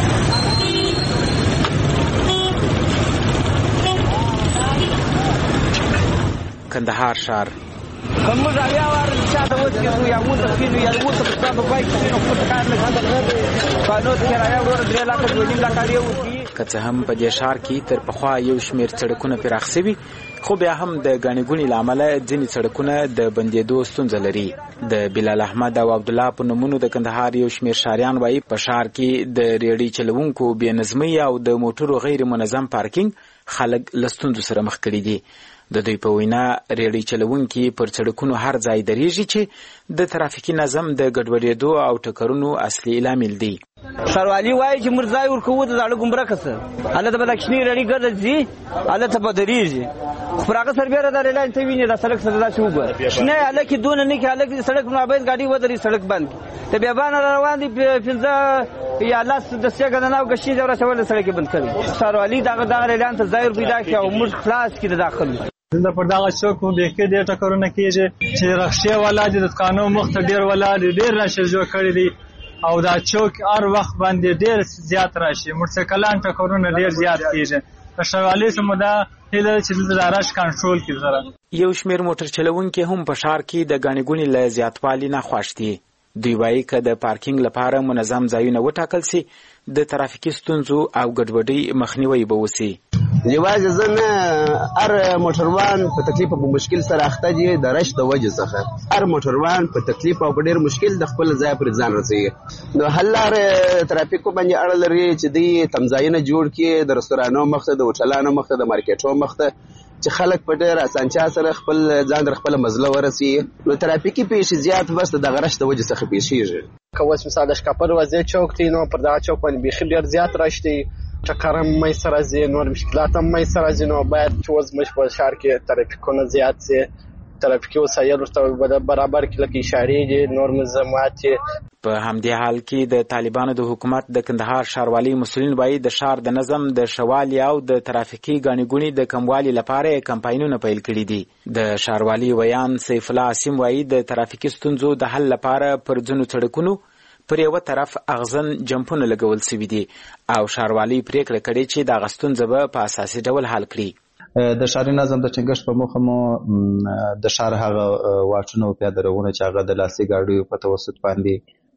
کندهار ښار کومه ځای واره چې دا وځي یا موږ ته کینو یا موږ ته په تاسو پای کې نو په کار نه خاطر قانون کرایه ورور درې لاکه دوه نیم لاکه یو که څه هم په دې ښار کې تر پخوا یو شمېر سړکونه پراخ شوي خو بیا هم د ګڼې ګوڼې له امله ځینې سړکونه د بندېدو ستونزه لري. د بلال احمد او عبدالله په نومونو د کندهار یو شمېر ښاریان وایي په ښار کې د ریړۍ چلوونکو بې نظمۍ او د موټرو غیر منظم پارکینګ خلک له ستونزو سره مخ کړي دي. د دوی په وینا ریړۍ چلوونکي پر سړکونو هر ځای درېږي چې د ترافیکي نظم د ګډوډېدو او ټکرونو اصلي لامل دی. سروالي وایي چې مرزای ورکوو د زاړه ګمرک سره هلته به د کشنۍ ریړۍ ګرځي هلته به درېږي خو پر هغه سربیره د ریل لاین ته وینې د سړک سره داسې وګوره شنه هلکې دونه نه کړي هلکې د سړک مابین ګاډي ودرېږي سړک بند کړي د بیابانه روان دي پنځه یا لس دسیګه د ناو ګشتې ځای ورسول د سړک بند کړي. سروالي دغه دغه ریل لاین ته ځای ور پیدا کړي او موږ خلاص کړي د داخل د پر دغه چوک مو به کې ډېر ټکرونه کېږي چې رخصتي ولا د دکانو مخ ته ډېر ولا ډېر راشي جوړ کړی دي او دا چوک هر وخت باندې ډېر زیات راشي موټرسایکلان ټکرونه ډېر زیات کېږي. په شوالي سمو دا هله چې د راش کنټرول کړي زره. یو شمېر موټر چلوونکي هم په ښار کې د ګڼې ګوڼې له زیاتوالي نه خوښ دي. دوی وایي که د پارکینګ لپاره منظم ځایونه وټاکل شي د ترافیکي ستونزو او ګډوډۍ مخنیوی به وشي. یوازې زه نه هر موټروان په تکلیف او مشکل سره اخته دي د رش د وجې څخه. هر موټروان په تکلیف او په ډېر مشکل د خپل ځای پر ځان رسوي. نو حل لارې ترافیکو باندې اړه لري چې دوی تمځایونه جوړ کړي د رستورانو مخ ته د هوټلانو مخ ته د مارکیټو مخ ته چې خلک په ډېر اسانتیا سره خپل ځان در خپله مزله ورسي. نو ترافیکي پیښې زیات بس د دغه رش د وجې څخه پیښېږي. که اوس مثال د شکاپر وضعیت چوک دی نو پر دغه چوک باندې بیخي ډېر زیات رش دی ټکر هم منځته راځي نور مشکلات هم منځته راځي. نو باید چې اوس زموږ په ښار کې ترافیکونه زیات شي ترافیکي وسایل ورته برابر کړي لکه اشارې دي نور ملزمات دي. په همدې حال کې د طالبانو د حکومت د کندهار ښاروالۍ مسؤلین وایي د ښار د نظم د ښه والي او د ترافیکي ګڼې ګوڼې د کموالي لپاره یې کمپاینونه پیل کړي دي. د ښاروالۍ ویان سیف الله عاصم وایي د ترافیکي ستونزو د حل لپاره پر ځینو سړکونو پر یوه طرف اغزن جمپونه لګول شوي دي او ښاروالۍ پریکړه کړې چې دغه ستونزه به په اساسي ډول حل کړي. د ښاري نظم د ټینګښت په موخه مو د ښار هغه واټونه او پیاده روونه چې هغه د لاسي ګاډیو په توسط باندې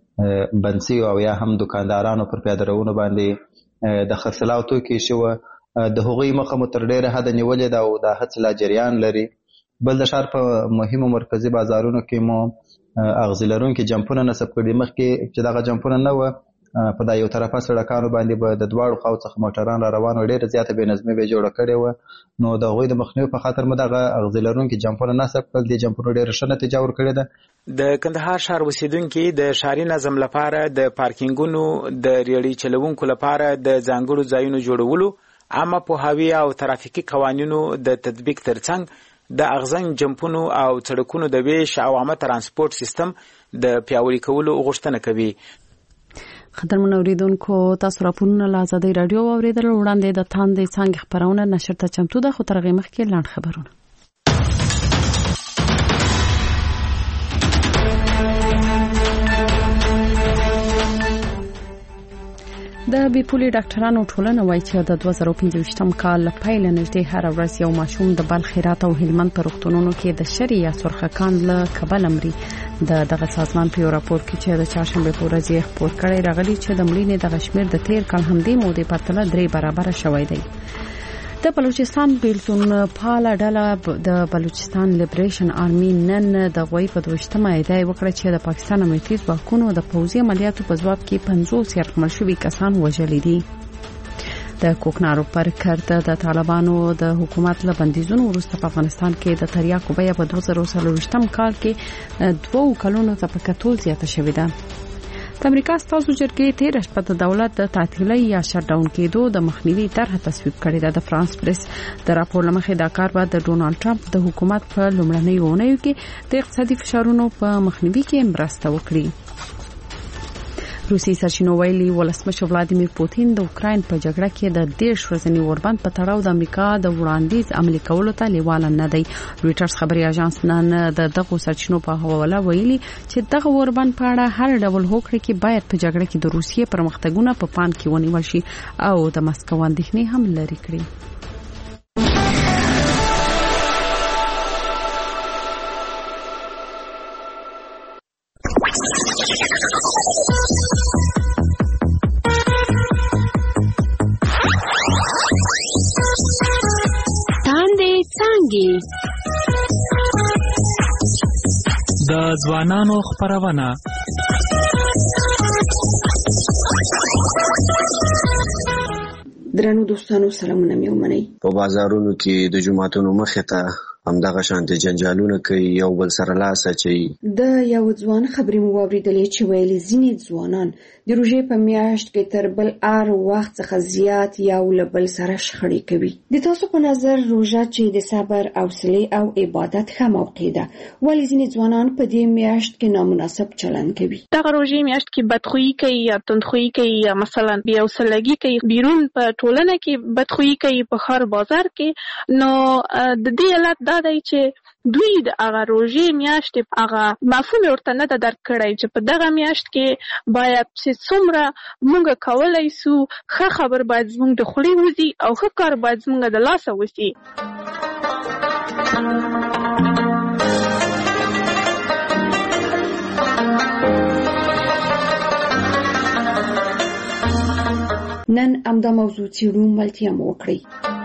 بند شوي او یا هم دوکاندارانو پر پیاده روونو باندې د خرڅلاو توکي شوه د هغوی مخه مو تر ډېره حده نیولې ده او دا هڅې لا جریان لري. بل د ښار په مهمو مرکزي بازارونو کې مو اغزي لرونکي جمپونه نصب کړي. مخکې چې دغه جمپونه نه وه په دا یو طرفه سړکانو باندې به د دواړو خواو څخه موټران را روان و، ډېره زیاته بې نظمي به جوړه کړې وه. نو د هغوی د مخنیوي په خاطر مو دغه اغزي لرونکي جمپونه نصب کړل. دې جمپونو ډېره ښه نتیجه ورکړې ده. د کندهار ښار اوسیدونکي د ښاري نظم لپاره د پارکینګونو د ریړۍ چلوونکو لپاره د ځانګړو ځایونو جوړولو، عامه پوهاوي او ترافیکي قوانینو د تطبیق ترڅنګ د اغزن جمپونو او سړکونو د ویش او عامه ترانسپورت سیستم د پیاوړي کولو غوښتنه کوي. خطرمن اوریدونکو، تاسو راپورونه له ازادي رادیو اوریدل. وړاندې د تاندې څنګه خبرونه نشر ته چمتو ده، خو تر هغې مخکې لاندې خبرونه. د بیپولي ډاکټرانو ټولنه وایي چې د دوه زره پنځه کال له پیله نږدې هره ورځ یو ماشوم د بلخ، هرات او هلمند په روغتونونو کې د شری یا سرخکان له کبله مري. د دغه سازمان په یو راپور کې چې د چهارشنبې په ورځ یې خپور کړی راغلی چې د مړینې دغه شمېر د تیر کال همدې مودې په پرتله درې برابره شوی دی. د بلوچستان بیلتون پاله ډله د بلوچستان لیبریشن آرمي نن د غوی په دوشتمه ادعا وکړه چې د پاکستان امنیتي ځواکونو د پوځي عملیاتو په ځواب کې پنځوس یرغمل شوي کسان وژلي دي. د کوکنارو پر کرته د طالبانو د حکومت له بندیزونو وروسته په افغانستان کې د تریاکو بیه په دوه زره څلوېښتم کال کې دوه کلونو ته په کتو زیاته شوې ده. د امریکا ستاسو جرګې تیر شپه د دولت د تعطیلۍ یا شټ ډاون کېدو د مخنیوي طرحه تصویب کړې ده. د فرانس پریس د راپور لمخې دا کار به د ډونالد ټرمپ د حکومت په لومړنۍ اونیو کې د اقتصادي فشارونو په مخنیوي کې مرسته وکړي. روسي سرچینو ویلي ولسمشر ولادیمیر پوتین د اوکراین په جګړه کې د دېرش ورځني اوربند په تړاو د امریکا د وړاندیز عملي کولو ته لیواله نه دی. رويټرز خبري اژانس نن د دغه سرچینو په حواله ویلي چې دغه اوربند په اړه هر ډول هوکړه کې باید په جګړه کې د روسیې پرمختګونه په پام کې ونیول شي او د مسکو اندېښنې هم لرې کړي. د ځوانانو خبرونه درنو دوستانو سلامونه مې ومنئ. په بازارونو کې د جمعتونو مخې ته همدغه شانتي جنجالونه کوي، یو بل سره لاس اچوي. د یو ځوان خبرې مو واورېدلې چې ویلي ځینې ځوانان د روژې په میاشت کې تر بل هر وخت څخه زیات یو له بل سره شخړې کوي. د تاسو په نظر روژه چې د صبر، حوصلې او عبادت ښه موقع ده، ولې ځینې ځوانان په دې میاشت کې نامناسب چلند کوي؟ دغه روژې میاشت کې بدخویي کوي یا تندخویي کوي یا مثلا بې حوصلګي کوي، بیرون په ټولنه کې بدخویي کوي، په ښار بازار کې. نو د دې علت دا دی چې دوی د هغه روژې میاشتې هغه مفهوم ورته نه ده درک کړی چې په دغه میاشت کې باید چې څومره موږ کولی سو ښه خبر باید زموږ د خولې وځي او ښه کار باید زموږ د لاسه وشي. نن همدا موضوع څېړو، ملتیا مو وکړئ.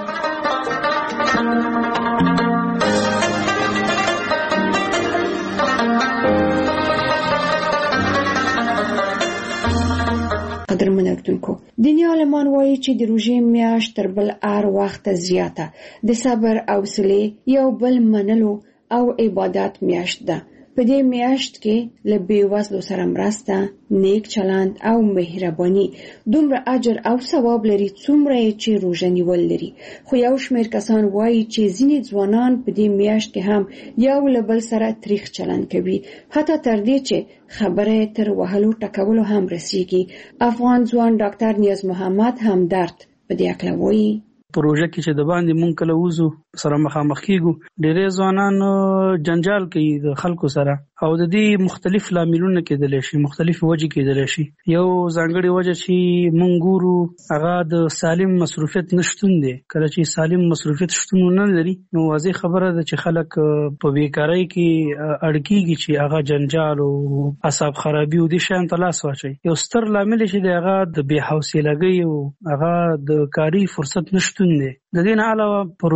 قدرمن اردونکو، دیني عالمان وایي چې د روژې میاشت تر بل هر وخت زیاته د صبر، حوصلې، یو بل منلو او عبادت میاشت ده. په دې میاشت کې له بېوزلو سره مرسته، نیک چلند او مهرباني دومره اجر او ثواب لري څومره چې روژه نیول لري. خو یو شمېر کسان وایي چې ځینې ځوانان په دې میاشت کې هم یو له بل سره تریخ چلند کوي، حتی تر دې چې خبره تر وهلو ټکولو هم رسیږي. افغان ځوان ډاکټر نیاز محمد همدرد په دې اړه وایي. په روژه کې چې د باندې مونږ کله وځو سره مخامخ کیږو، ډېرې ځوانان جنجال کوي د خلکو سره او د دې مختلف لاملونه کېدلی شي، مختلف وجې کېدلی شي. یو ځانګړې وجه چې مونږ ګورو هغه د سالم مصروفیت نشتون دی. کله چې سالم مصروفیت شتون نه لري نو واضح خبره ده چې خلک په بیکارۍ کې اړ کېږي چې هغه جنجال او اعصاب خرابي او دې شیانو ته لاس واچوي. یو ستر لامل چې دی هغه د بې حوصلګۍ او هغه د کاري فرصت نشتون دی. د دې نه علاوه په روژه کې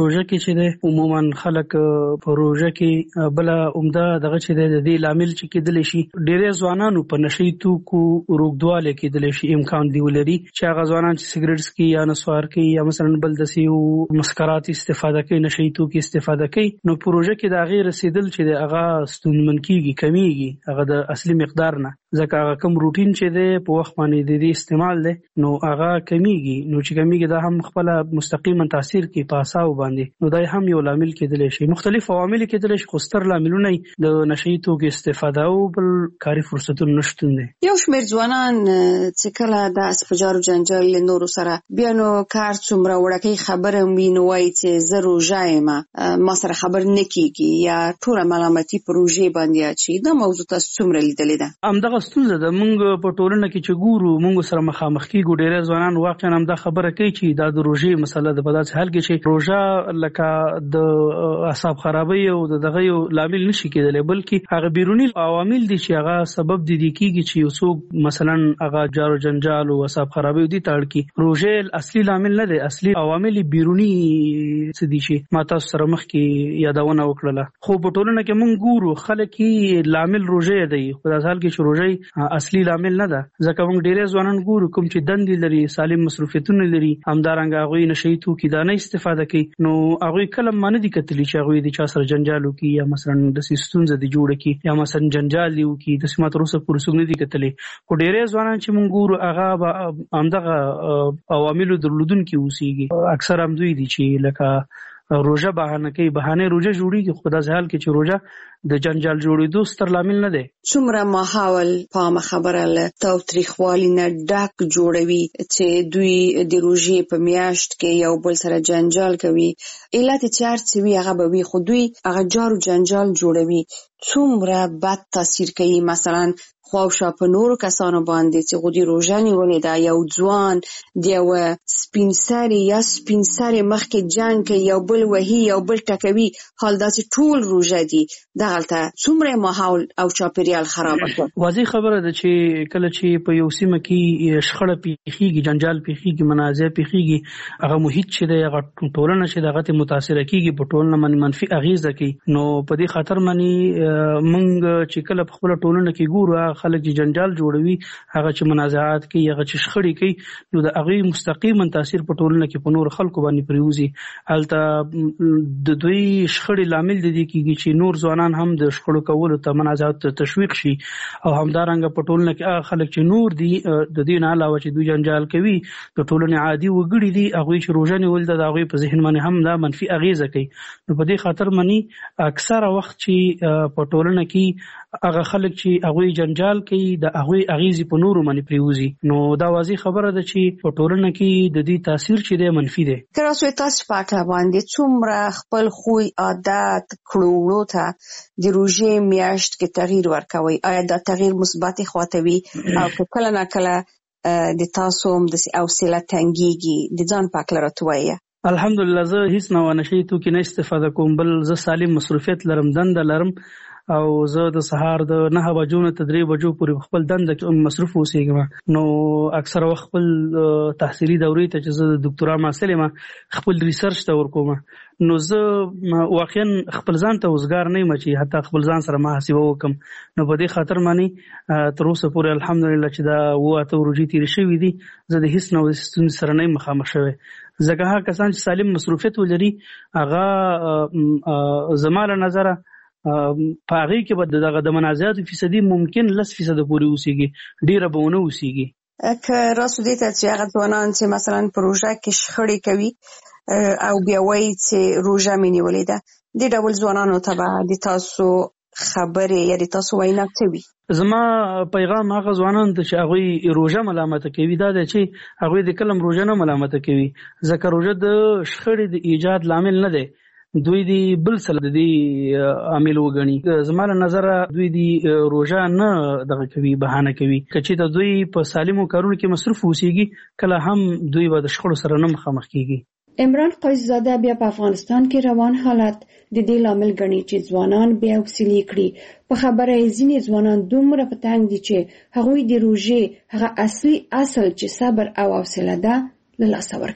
کې چې د عموما خلک په روژه کې بل عمده دغه چې د دې لامل چې کېدل شي ډېر ځوانانو په نشي توکو روغدواله کېدل شي امکان دی ولري چې هغه ځوانان چې سیګریټ سکي یا نسوار کوي یا مثلا بل د سیو مسکرات استفاده کوي نشي توکو استفاده کوي نو پروژه کې د غیر رسیدل چې د هغه ستونمن کیږي کمیږي هغه د اصلي مقدار نه ځکه هغه کوم روټین چې د په وخت باندې د دې استعمال دی نو هغه کمیږي نو چې کمیږي دا هم خپل مستقیما تاثیر کوي په اساو باندې نو دا هم یو لامل کېدلی شي مختلف عوامل کېدلی شي خو ستر لاملونه د نشي توکو استفاده او بل کاري فرصتونو نشتون دي یو شمېر ځوانان چې کله د اسفجار او جنجال له نورو سره بیا نو کار څومره وړکې خبره ویني وایي چې زه روژه یم ما سره خبر نه کیږي یا ټوله ملامتي پروژې باندې اچي دا موضوع تاسو څومره لیدلې ده همدغه ستونزه ده موږ په ټولنه کې چې ګورو موږ سره مخامخ کیږو ډېر ځوانان واقعا هم دا خبره کوي چې دا د روژې مسله ده په داسې حال کې چې روژه لکه د اعصاب خرابۍ او دغه یو لامل نشي کېدلی بلکې هغه بیرونی عوامل دي چې هغه سبب دي کېږي چې یو څوک مثلا هغه جار او جنجال او اعصاب خرابۍ دي تړ کی روژه اصلي لامل نه دی اصلي عوامل بیرونی څه دي چې ما تاسو سره مخ کې یادونه وکړه خو په ټولنه کې موږ ګورو خلک یې لامل روژه دی په داسې حال کې چې روژه اصلي لامل نه ده ځکه موږ ډېر ځوانان ګورو کوم چې دندې لري سالم مصروفیتونه لري همدارنګه هغوی نشي توکي دا نه استفاده کوي نو هغوی کله مانه دي کتلی چې هغوی د چا سره جنجال وکړي یا مثلا د ستونزه دي جوړه کړي یا مثلا جنجال دی وکړي د سمات روسه پورسوګ نه دي کتلی خو ډېر ځوانان چې موږ ګورو هغه همدغه عوامل درلودونکي اوسېږي اکثر هم دوی دي چې لکه روژه بهانه کوي بهانه روژه جوړیږي خو داسې حال کې چې روژه د جنجال جوړېدو ستر لامل نه دی څومره ماحول پامه خبره له تاوتریخوالي نه ډک جوړوي چې دوی د روژې په میاشت کې یو بل سره جنجال کوي علت چې هر څه وي هغه به وي خو دوی هغه جار او جنجال جوړوي څومره بد تاثیر کوي مثلا خواوشا په نورو کسانو باندې چې غوډي روژه نیولې ده یو ځوان د یو سپین سري یا سپین سري مخکې جنګ کوي یو بل وهي یو بل ټکوي حال دا چې ټول روژه دي دغلته څومره ماحول او چاپیریال خراب کړ واضح خبره ده چې کله چې په یو سیمه کې شخړه پیښیږي جنجال پیښیږي منازع پیښیږي هغه محیط چې دی هغه ټولنه چې دغه متاثر کیږي په ټولنه باندې منفي اغیزه کوي نو په دې خاطر باندې موږ چې کله په خپل ټولنه کې ګورو خلک چې جنجال جوړوي هغه چې منازعات کوي هغه چې شخړې کوي نو د هغه مستقیما تاثیر په ټولنه کې په نور خلکو باندې پریوزي الته د دوی شخړې لامل دي کیږي چې نور ځوانان هم د شخړو کولو ته منازعات ته تشویق شي او همدارنګه په ټولنه کې هغه خلک چې نور دي د دې نه علاوه چې دوی جنجال کوي د ټولنې عادي وګړي دي هغه چې روژه نیول د هغه په ذهن باندې هم دا منفي اغیزه کوي نو په دې خاطر باندې اکثره وخت چې په ټولنه کې هغه خلک چې هغه جنجال کوي د هغه اغیزې په نورو باندې پریوزي نو دا واضح خبره ده چې په ټولنه کې د دې تاثیر چې دی منفي دی که تاسو تاسو پاک باندې څومره خپل خوی عادت کړو ته د روژې میاشت کې تغییر ورکوي آیا دا تغییر مثبت خواته وي او کله نه کله د تاسو هم د حوصله تنګيږي د ځان پاک لرتوي الحمدلله زه هیڅ نه ونشي تو کې نه استفاده کوم بل زه سالم مصروفیت لرم دند لرم او زه د سهار د نه بجو نه تدریب بجو پورې خپل دند مصروف اوسېږم نو اکثر وخت خپل تحصیلي دورې ته چې زه د ډاکټرا محصل یم خپل ریسرچ ته ورکوم نو زه واقعا خپل ځان ته وزګار نه یم چې حتی خپل ځان سره محاسبه وکم نو په دې خاطر باندې تر اوسه پورې الحمدلله چې دا وته ورجی تیر شوې دي زه د هیڅ نو ستونزې سره نه مخامخ شوم ځکه هغه کسان چې سالم مصروفیت ولري هغه زماله نظر په هغه کې به دغه د منازعات فیصدي ممکن لس فیصد پورې اوسېږي ډیره به ونه اوسېږي که راسو دې ته چې هغه ځوانان چې مثلا پروژه کې شخړې کوي او بیا وایي چې روژه مې نیولې ده دې ډول ځوانانو ته به د تاسو خبرې یا د تاسو وینا څه وي زما پیغام هغه ځوانان ته چې هغوی روژه ملامته کوي دا دی چې هغوی د کلم روژه نه ملامته کوي ځکه روژه د شخړې د ایجاد لامل نه دی دوی دی بل څه د دې عامل وګڼي زموږ نظر دوی دی روژه نه دغه کوي بهانه کوي کچې ته دوی په سالمو کارونو کې مصروف اوسېږي کله هم دوی به د شخړو سره نه مخامخ کیږي عمران قیصزاده بیا په افغانستان کې روان حالت د دې لامل ګڼي چې ځوانان بیا حوصلې کړي په خبره یې ځینې ځوانان دومره په تنګ دي چې هغوی د روژې هغه اصلي اصل چې صبر او حوصله ده له لاسه ورکوي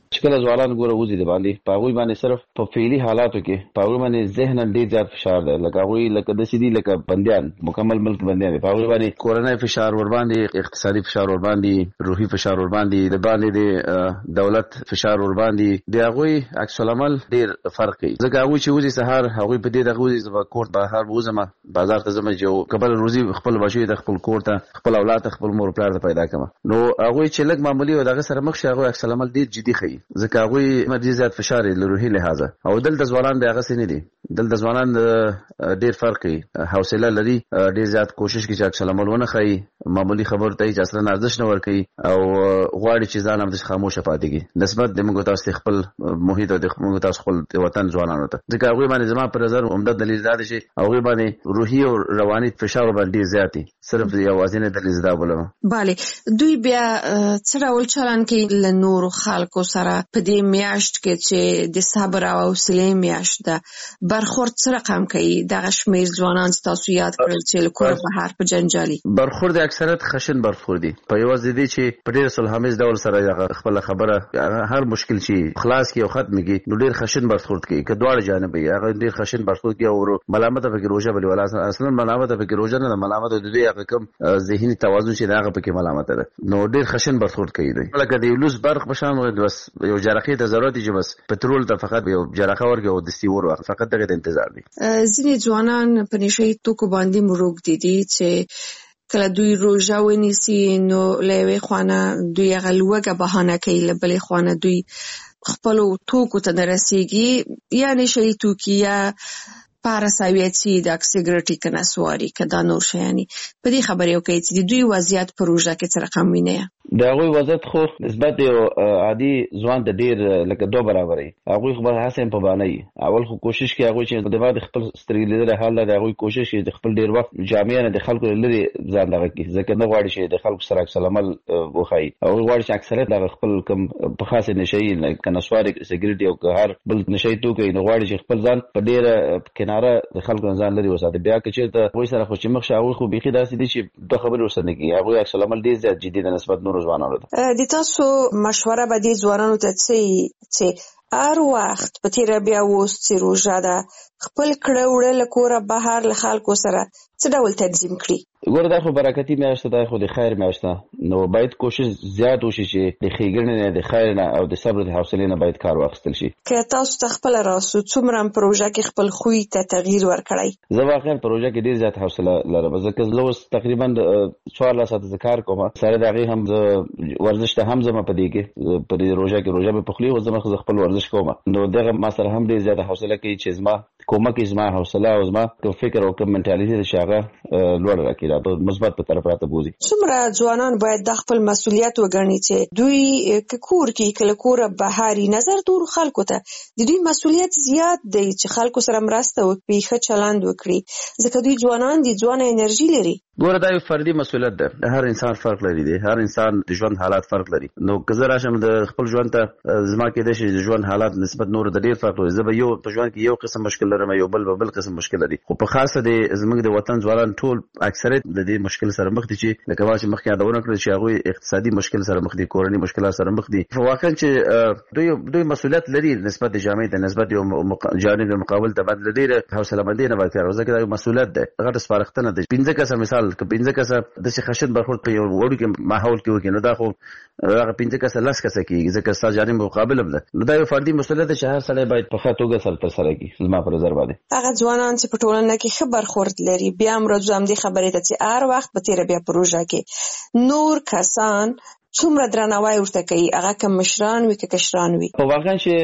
چې کله ځوانان ګوره وځي د باندې په هغوی باندې صرف په فعلي حالاتو کې په هغوی باندې ذهنا ډېر زیات فشار دی، لکه هغوی لکه داسې دي لکه بندیان، مکمل ملک بندیان دي. په هغوی باندې کورنۍ فشار ور باندې، اقتصادي فشار ور باندې، روحي فشار ور باندې، د باندې د دولت فشار ور باندې، د هغوی عکس العمل ډېر فرق کوي. ځکه هغوی چې وځي سهار هغوی په دې دغه وځي زه به کور بهر وځم، بازار ته ځم چې کبل روزي خپل بچي ته، خپل کور ته، خپل اولاد ته، خپل مور پلار ته پیدا کړم. نو هغوی چې لږ معمولي او دغه سره مخ شي هغوی عکس العمل ډېر جدي ښيي، ځکه هغوی ډېر زیات فشار له روحي لحاظه. او دلته ځوانان د هغه څه نه دي، دلته ځوانان ډېر فرق کوي، حوصله لري، ډېر زیات کوشش کوي چې عکس العمل ونه ښيي، معمولي خبرو ته چې اصلا ارزښت نه ورکوي او غواړي چې ځان همداسې خاموشه پاتې کړي نسبت د موږ تاسو خپل محیط او د موږ تاسو خپل وطن ځوانانو ته. ځکه هغوی باندې زما په نظر عمده دلیل دا دی چې هغوی باندې روحي او رواني فشار باندې ډېر زیات دی. صرف یوازینی دلیل دا بولم. بله، دوی بیا څه ډول چلند کوي له نورو خلکو سره په دې میاشت کې چې د صبر او حوصلې میاشت ده؟ برخورد څه رقم کوي دغه شمېر ځوانان چې تاسو یاد کړل چې له کوره بهر په جنجالي برخورد اکثریت خشن برخورد دي، په یوازې دي چې په ډېر صلحامیز ډول سره خپل خبره هر مشکل چې خلاص کی او ختم کی نو ډېر خشن برخورد کوي، که دواړه جانب یې هغه ډېر خشن برخورد کوي او ملامت پکې روزه بلی ولا اصلا ملامت پکې روزه نه، ملامت د دې هغه کم ذهني توازن چې هغه پکې ملامت ده، نو ډېر خشن برخورد کوي. لکه د لوس برق بشان بس یو جرقې ته ضرورت دي چې بس پټرول ته فقط یو جرقه ورګي او د سیور فقط دغه انتظار دي. ځینې ځوانان په نشي توکو باندې مروږ دي چې کله دوی روژه ونیسي نو له یوې خوانه دوی هغه لوږه بهانه کوي، له بلې خوانه دوی خپلو توکو ته نه رسېږي، یا نشي توکي یا پاراساویتي د سیګریټي که نسواري که دا نور شیانې. په دې خبرې وکړئ چې د دوی وضعیت په روژه کې څه رقم وینئ؟ د هغوی وضعیت خو نسبت یو عادي ځوان ته ډېر لکه دو برابر وي. هغوی خو به هڅه په بانه وي، اول خو کوشش کوي هغوی چې د بعد خپل سترګې لیدلی حال دی، هغوی کوشش کوي د خپل ډېر وخت جامع نه د خلکو لرې ځان دغه کړي، ځکه نه غواړي چې د خلکو سره عکس العمل وښایي. هغوی غواړي چې اکثریت دغه خپل کوم په خاصې نشهیي که نسواري سګریټ او که هر بل نشهیي توکی نو غواړي چې خپل ځان په ډېره کناره د خلکو نه ځان لرې وساتي. بیا که چېرته هغوی سره خو چې مخ شي هغوی خو بیخي داسې دي چې دوه خبرې ورسره نه کوي، هغوی عکس العمل ډېر زیات جدي ده نسبت نورو ځوانانو ته. د تاسو مشوره به دې ځوانانو ته څه چې هر وخت په تیره بیا اوس چې روژه ده خپل کړه وړه له کوره بهر له خلکو سره څه ډول تنظیم کړي؟ ګوره دا خو برکتي میاشت ده، خو د خیر میاشت ده، نو باید کوشش زیات وشي چې د ښېګڼې نه د خیر نه او د صبر د حوصلې نه باید کار واخیستل شي. که تاسو ته خپله راسو څومره په روژه کې خپل خوی ته تغییر ورکړی؟ زه واقعا په روژه کې ډېر زیات حوصله لرم، ځکه زه اوس تقریبا څوارلس ساعته زه کار کوم، سره د هغې هم زه ورزش ته هم ځم، په دې کې په دې روژه کې روژه مې پخلي خو زه زه خپل ورزش کوم، نو دغه ما سره هم ډېر زیاته حوصله کوي چې زما کومک زما حوصله او زما کوم فکر او کوم منټالیټي چې هغه لوړ راکړي په مثبت په طرف راته بوزي. څومره ځوانان باید د خپل مسؤلیت وګڼي چې دوی که کور کې کله کوره بهاري نظر دور خلکو ته د دوی مسؤلیت زیات دی چې خلکو سره مرسته وکړي، ښه چلند وکړي، ځکه دوی ځوانان دي، ځوانه انرژي لري. ګوره دا یو فردي مسؤلیت ده، هر انسان فرق لري دی، هر انسان د ژوند حالات فرق لري. نو که زه راشم د خپل ژوند ته زما کېدای شي د ژوند حالات نسبت نورو ته ډېر فرق لري، زه به یو په ژوند کې یو قسم مشکل لرم، یو بل به بل قسم مشکل لري، خو په خاصه د زموږ د وطن ځوانان ټول اکثریت د دې مشکل سره مخ دي چې لکه ما چې مخکې یادونه کړل چې هغوی اقتصادي مشکل سره مخ دي، کورني مشکلات سره مخ دي. واقعا چې دوی دوی مسؤلیت لري نسبت د جامعې ته، نسبت یو جانب مقابل ته باید ډېره حوصله‌مندي نه باید کار وکړي، ځکه دا یو مسؤلیت ده، غټ سپارښتنه ده. پنځه کسه مثال که پنځه کسه داسې خشن برخورد په یو وړوکي ماحول کې وکړي نو دا خو هغه پنځه کسه لس کسه کېږي، ځکه ستا جانب مقابل هم ده، نو دا یو فردي مسؤلیت ده چې هر سړی باید په ښه توګه سره ترسره کړي. زما په نظر باندې هغه ځوانان چې په ټولنه کې ښه برخورد لري بیا هم راځو همدې خبرې ته چې هر وخت په تېره بیا په روژه کې نور کسان څومره درناوی ورته کوي، هغه که مشران وي که کشران وي؟ خو واقعا چې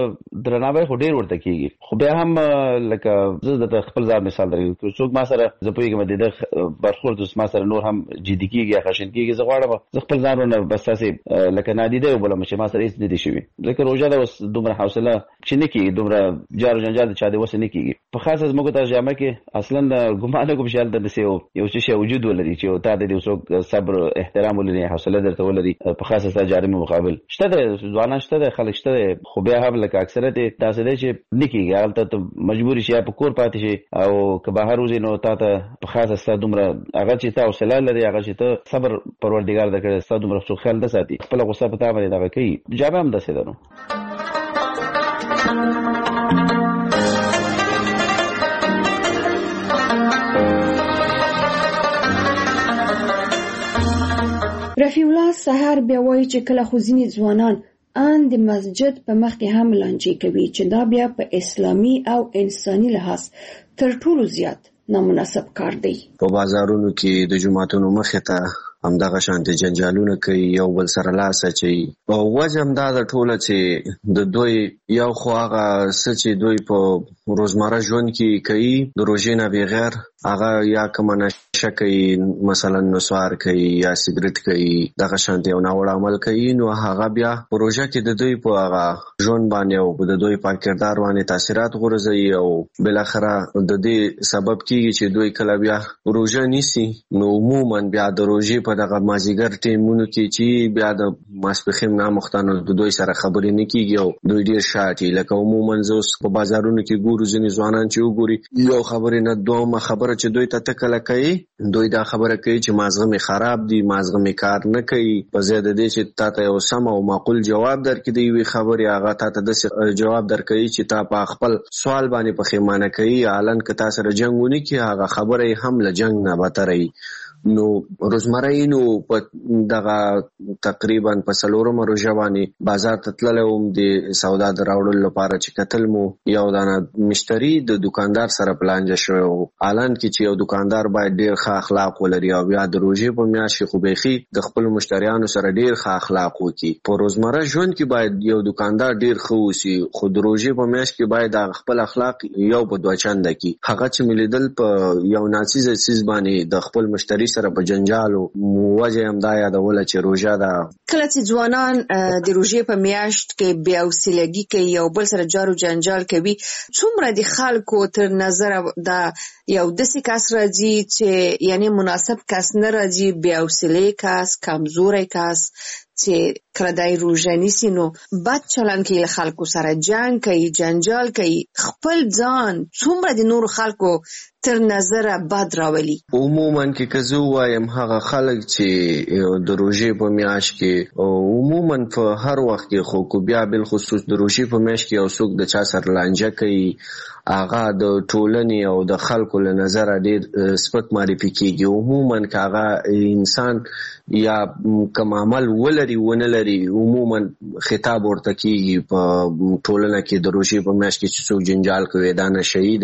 درناوی خو ډېر ورته کېږي، خو بیا هم لکه زه درته خپل ځان مثال درکوم، که څوک ما سره زه پوهېږم د ده برخورد ما سره نور هم جدي کېږي یا خشن کېږي، زه غواړم زه خپل ځان ونه بس تاسې لکه نادیده وبولم چې ما سره هېڅ نه دي شوي، ځکه روژه ده اوس دومره حوصله چې نه کېږي، دومره جار و جنجال د چا د وسه نه کېږي. په خاصه زموږ ترجمه کې اصلا ګمان نه کوم چې هلته داسې یو څه شی وجود ولري چې تا د دې څوک صبر احترام ولري، حوصله درته ولري لري په خاصه سره جاري مقابل شته د ځوانان شته د خلک شته خو بیا هم لکه اکثریت تاسو دې چې نکیږي هغه ته مجبور شي په کور پاتې شي او که بهر وځي نو تا ته په خاصه سره دومره هغه چې تاسو حوصله لري هغه چې ته صبر پروردګار درکړي تاسو دومره څو خیال د ساتي خپل غصه په تا باندې دا کوي جواب هم دسه درو رفیع الله سحر بیا وایي چې کله خو ځینې ځوانان ان د مسجد په مخ کې هم لانجې کوي چې دا بیا په اسلامي او انساني لحاظ تر ټولو زیات نامناسب کار دی. په بازارونو کې د جماعتونو مخې ته همدغه شانتي جنجالونه کوي یو بل سره لاس اچوي او وجه هم دا د ټوله چې د دوی یو خو هغه څه چې دوی په روزمره ژوند کې کوي د روژې نه بغیر هغه یا کومه نشه کوي مثلا نسوار کوي یا سګرټ کوي دغه شانتي یو ناوړه عمل کوي نو هغه بیا په روژه کې د دوی په هغه ژوند باندې او د دوی په کردار باندې تاثیرات غورځوي او بالاخره د دې سبب کیږي چې دوی کله بیا روژه نیسي نو عموما بیا د روژې په دغه مازیګر ټیمونو کې چې بیا د ماسپخیم نامختانو د دوی سره خبرې نه کیږي او دوی ډیر شاټي لکه عموما زوس په بازارونو کې ګورو ځینې ځوانان چې وګوري یو خبرې نه دوه خبره چې دوی ته تکله کوي دوی دا خبره کوي چې مازغه می خراب دي مازغه می کار نه کوي په زیاده دي چې تاسو یو سم او معقول جواب درکې دی وی خبره هغه تاسو د جواب درکې چې تاسو په خپل سوال باندې پخېمانه کوي اعلان ک تاسو سره جنگونی کې هغه خبره هم له جنگ نه بتري نو روزمره نو په دغه تقریبا په سلورم روزه باندې بازار ته تللم د سودا دراوړل لپاره چې قتل مو یو دانه مشتری د دکاندار سره پلان جوړ شو اعلان کې چې یو دکاندار باید ډیر ښه اخلاق ولري او بیا د روزې په میاشت خو بيخي د خپل مشتریانو سره ډیر ښه اخلاق وکړي په روزمره ژوند کې باید یو دکاندار ډیر ښه وسی خو د روزې په میاشت کې باید خپل اخلاق یو په دوه چنده کې هغه چې ملیدل په یو ناڅیزه سیس باندې د خپل مشتری سره په جنجالو وجه هم دا یادوله چې روژه ده کله چې ځوانان د روژې په میاشت کې بیا وسیلګي کوي یو بل سره جارو جنجال کوي څومره د خلکو تر نظر دا یو داسې کس راځي چې یعنی مناسب کس نه راځي بیا وسیلې کس کمزوري کس چې کله دای روژه نیسي نو بد چلن کوي له خلکو سره جنگ کوي جنجال کوي خپل ځان څومره د نور خلکو تر نظر بد راولي عموما کې کزو وایم هغه خلک چې د روژې په میاشت کې او عموما په هر وخت کې خو کو بیا بل خصوص د روژې په میاشت کې او څوک د چا سره لانجه کوي هغه د ټولنې او د خلکو له نظر ډېر سپک معرفي کیږي عموما کاغه انسان یا کوم عمل ولري ونه لري عموما خطاب ورته کیږي په ټولنه کې د روژې په میاشت کې چې څوک جنجال کوي دا نه شهید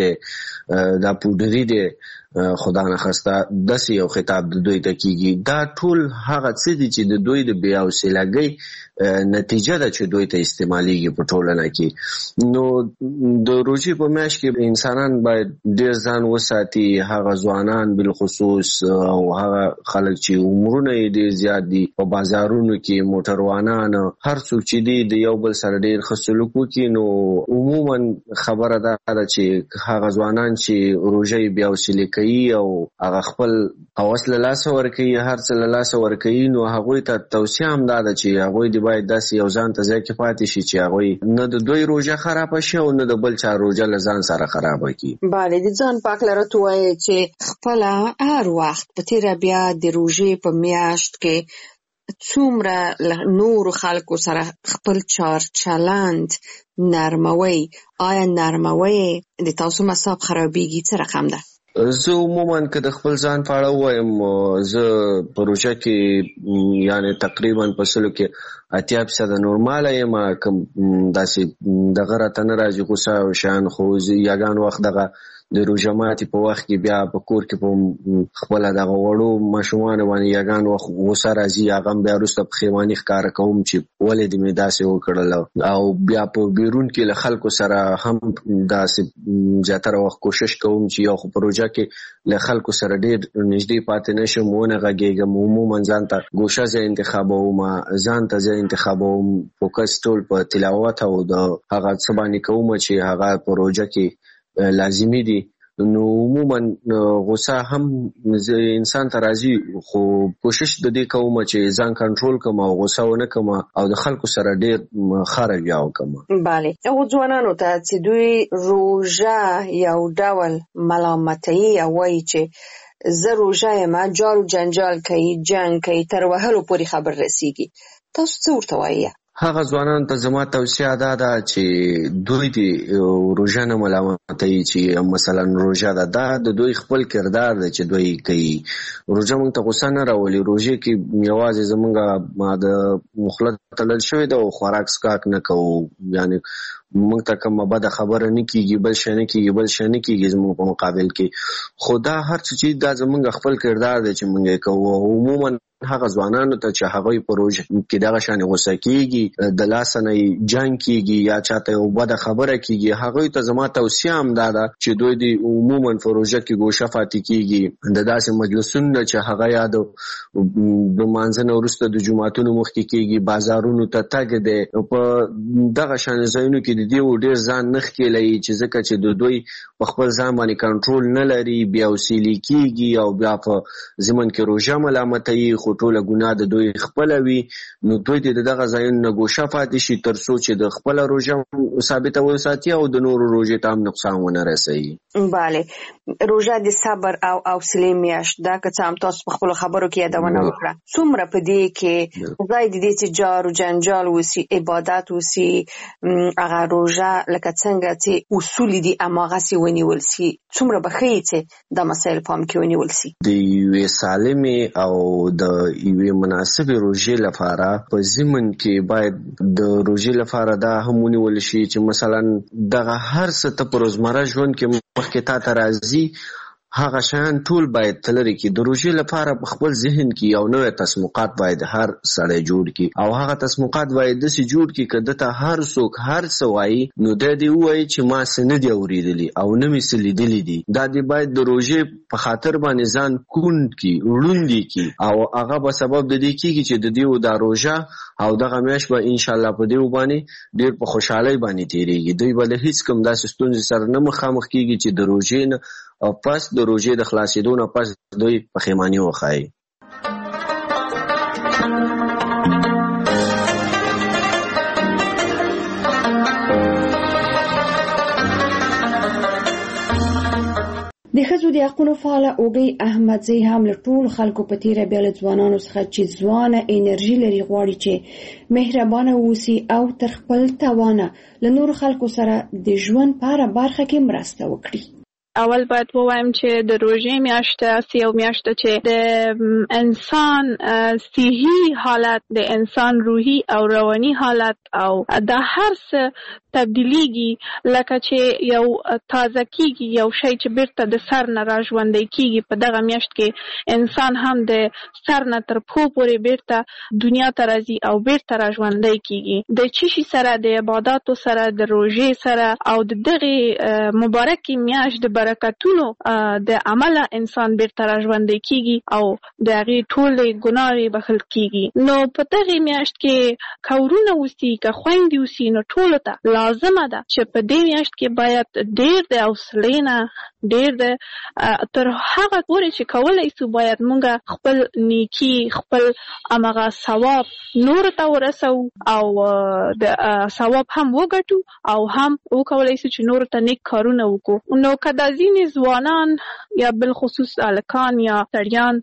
دا پودری دی خدا نه خسته داسې یو خطاب د دوی ته کیږي دا ټول هغه څه دي چې د دوی د بیا وسیلګۍ نتیجه ده چې دوی ته استعماليږي په ټولنه کې نو د روژې په میاشت کې انسانان باید ډېر ځان وساتي هغه ځوانان بل خصوص او هغه خلک چې عمرونه یې ډېر زیات دي په بازارونو کې موټروانان هر څوک چې دی د یو بل سره ډېر ښه سلوک وکړي نو عموما خبره ده چې هغه ځوانان چې روژه بیا وسیلې کوي او هغه خپل هوس له لاسه ورکوي هر څه له لاسه ورکوي نو هغوی ته توصیه هم دا ده چې هغوی د باید داسې یو ځان ته ځای کې پاتې شي چې هغوی نه د دوی روژه خراب شي او نه د بل چا روژه له ځان سره خراب کړي بله د ځان پاک لرته وایي چې خپله هر وخت په تیره بیا د روژې په میاشت کې څومره نور خلکو سره خپل چار چلند نرموي آیا نرموي د تاسو مصاب خرابېږي څه رقم ده زه عموما که د خپل ځان په اړه وایم زه په روژه کې یعنی تقریبا په سلو کې اتیا فیصده نورماله یم کوم داسې دغه راته نه راځي غوسه او شیان خو یګان وخت دغه د روژه ماتي په وخت کې بیا په کور کې په خپله دغه وړو ماشومانو باندې یګان وخت غوسه راځي هغه هم بیا وروسته پښیماني ښکاره کوم چې ولې دې مې داسې وکړل او بیا په بیرون کې له خلکو سره هم داسې زیاتره وخت کوشش کوم چې یو خو په روژه کې له خلکو سره ډېر نږدې پاتې نه شم ونه غږېږم عموما ځان ته ګوشه ځای انتخابوم ځان ته ځای انتخابوم فوکس ټول په تلاوت او د هغه څه باندې کوم چې هغه په روژه کې لازمي دي نو عموما غوسه هم انسان ته راځي خو کوشش د دې کوم چې ځان کنټرول کوم او غوسه ونه کوم او د خلکو سره ډیر خاره بیا وکم. بله او ځوانانو ته چې دوی روژه یو ډول ملامتي او وایي چې زه روژه یم جارو جنجال کوي جنگ کوي تر وهلو پورې خبر رسیږي، تاسو څه ورته وایي؟ هغه ځوانان ته زما توصیه دا ده چې دوی د روژه نه ملامتوي چې مثلا روژه ده دا د دوی خپل کردار دی چې دوی کوي. روژه موږ ته غوسه نه راولي، روژه کې یوازې زمونږ د مخله تړل شوی ده او خوراک څښاک نه کوو، یعنی موږ ته کومه بده خبره نه کیږي، بل شی نه کیږي بل شی نه کیږي زموږ په مقابل کې. خو دا هر څه چې دا زمونږ خپل کردار دی چې موږ یې کوو. عموما هغه ځوانانو ته چې هغوی په روژه کې دغه شانې غوسه کیږي، د لاسه نه جنګ کیږي یا چاته یو بده خبره کیږي، هغوی ته زما توصیه هم دا ده چې دوی د عموما په روژه کې ګوشه پاتې کیږي، د داسې مجلسونو چې هغه یا د لمانځه نه وروسته د جوماتونو مخکې کیږي، بازارونو ته تګ دی، په دغه شانې ځایونو کې د دې ډېر ځان نه ښکېلوي چې ځکه چې د دوی په خپل ځان باندې کنټرول نه لري، بیا وسیلې کیږي او بیا په ضمن کې روژه ملامتوي، خو ټوله ګناه د دوی خپله وي. نو دوی د دغه ځایونو نه ګوشه پاتې شي تر څو چې د خپله روژه ثابته وساتي او د نورو روژې ته هم نقصان ونه رسوي. بله روژه د صبر او حوصلې میاشت ده، که څه هم تاسو په خپلو خبرو کې یادونه وکړه. څومره په دې کې ځای د دې چې جار و جنجال وسي، عبادت وسي، هغه روژه لکه څنګه چې اصول دي هماغسې ونیول سي، څومره به ښیي چې دا مسایل پام کې ونیول سي؟ د یوې سالمې او د یوې مناسبې روژې لپاره په ضمن کې باید د روژې لپاره دا هم ونیول شي چې مثلا دغه هر څه ته په روزمره ژوند کې مخکې تا ته راځي هغه شیان ټول باید تلري کې. د روژې لپاره په خپل ذهن کې یو نوی تصمیمات باید هر سړی جوړ کړي او هغه تصمیمات باید داسې جوړ کړي که دته هر څوک هر څه وایي نو دا دې ووایي چې ما څه نه دي اورېدلي او نه مې څه لیدلي دي. دا دې باید د روژې په خاطر باندې ځان کوڼ کړي، ړوند کړي او هغه به سبب د دې کېږي چې د دې دا روژه او دغه میاشت به انشاءالله په دې باندې ډېر په خوشحالۍ باندې تېرېږي. دوی به له هېڅ کوم داسې ستونزې سره نه مخامخ کېږي چې د روژې نه او پس د روژې د خلاصېدو نه پس دوی پښیماني وښایي. د ښځو د حقونو فعاله اوږۍ احمدزۍ هم له ټولو خلکو په تېره بیا له ځوانانو څخه چې ځوانه انرژي لري غواړي چې مهربانه اوسي او تر خپل توانه له نورو خلکو سره د ژوند په هره برخه کې مرسته وکړي. اول باید ووایم چې د روژې میاشت داسې یو میاشت چې د انسان صحي حالت، د انسان روحي او رواني حالت او د هر څه تبدیلیږي، لکه چې یو تازه کیږي، یو شی چې بیرته د سر نه را ژوندی کیږي. په دغه میاشت کې انسان هم د سر نه تر پښو پورې بیرته دنیا ته راځي او بیرته را ژوندی کیږي. د چشي سره، د عباداتو سره، د روژې سره او د دغه مبارکې میاشت د برکتونو د عمله انسان بیرته را ژوندی کیږي او د هغې ټولې ګناوې بخښل کیږي. نو په دغه میاشت کې که ورونه اوسي، که خویندې اوسي، نو ټولو ته لازمه ده چې په دې میاشت کې باید ډېر د حوصلې نه ډېر د تر هغه پورې چې کولی سو باید مونږ خپل نیکي، خپل همغه ثواب نورو ته ورسو او د ثواب هم وګټو او هم وکولی سو چې نورو ته نیک کارونه وکړو. نو که دا ځینې ځوانان یا بالخصوص هلکان یا سړیان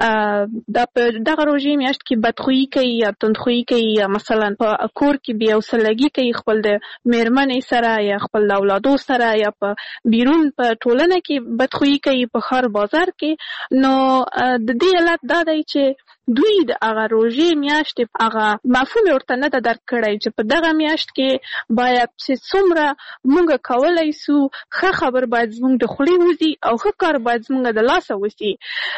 دا په دغه روژې میاشت کې بدخویي کوي یا تندخویي کوي یا مثلا په کور کې بې حوصلګي کوي خپل د مېرمنې سره یا خپل د اولادو سره یا په بیرون په ټولنه کې بدخویي کوي په ښار بازار کې، نو د دې علت دا دی چې دوی د هغه روژې میاشتې هغه مفهوم ورته نه ده درک کړی چې په دغه میاشت کې باید چې څومره مونږ کولی سو ښه خبر باید زموږ د خولې وځي او ښه کار باید زموږ د لاسه وسي.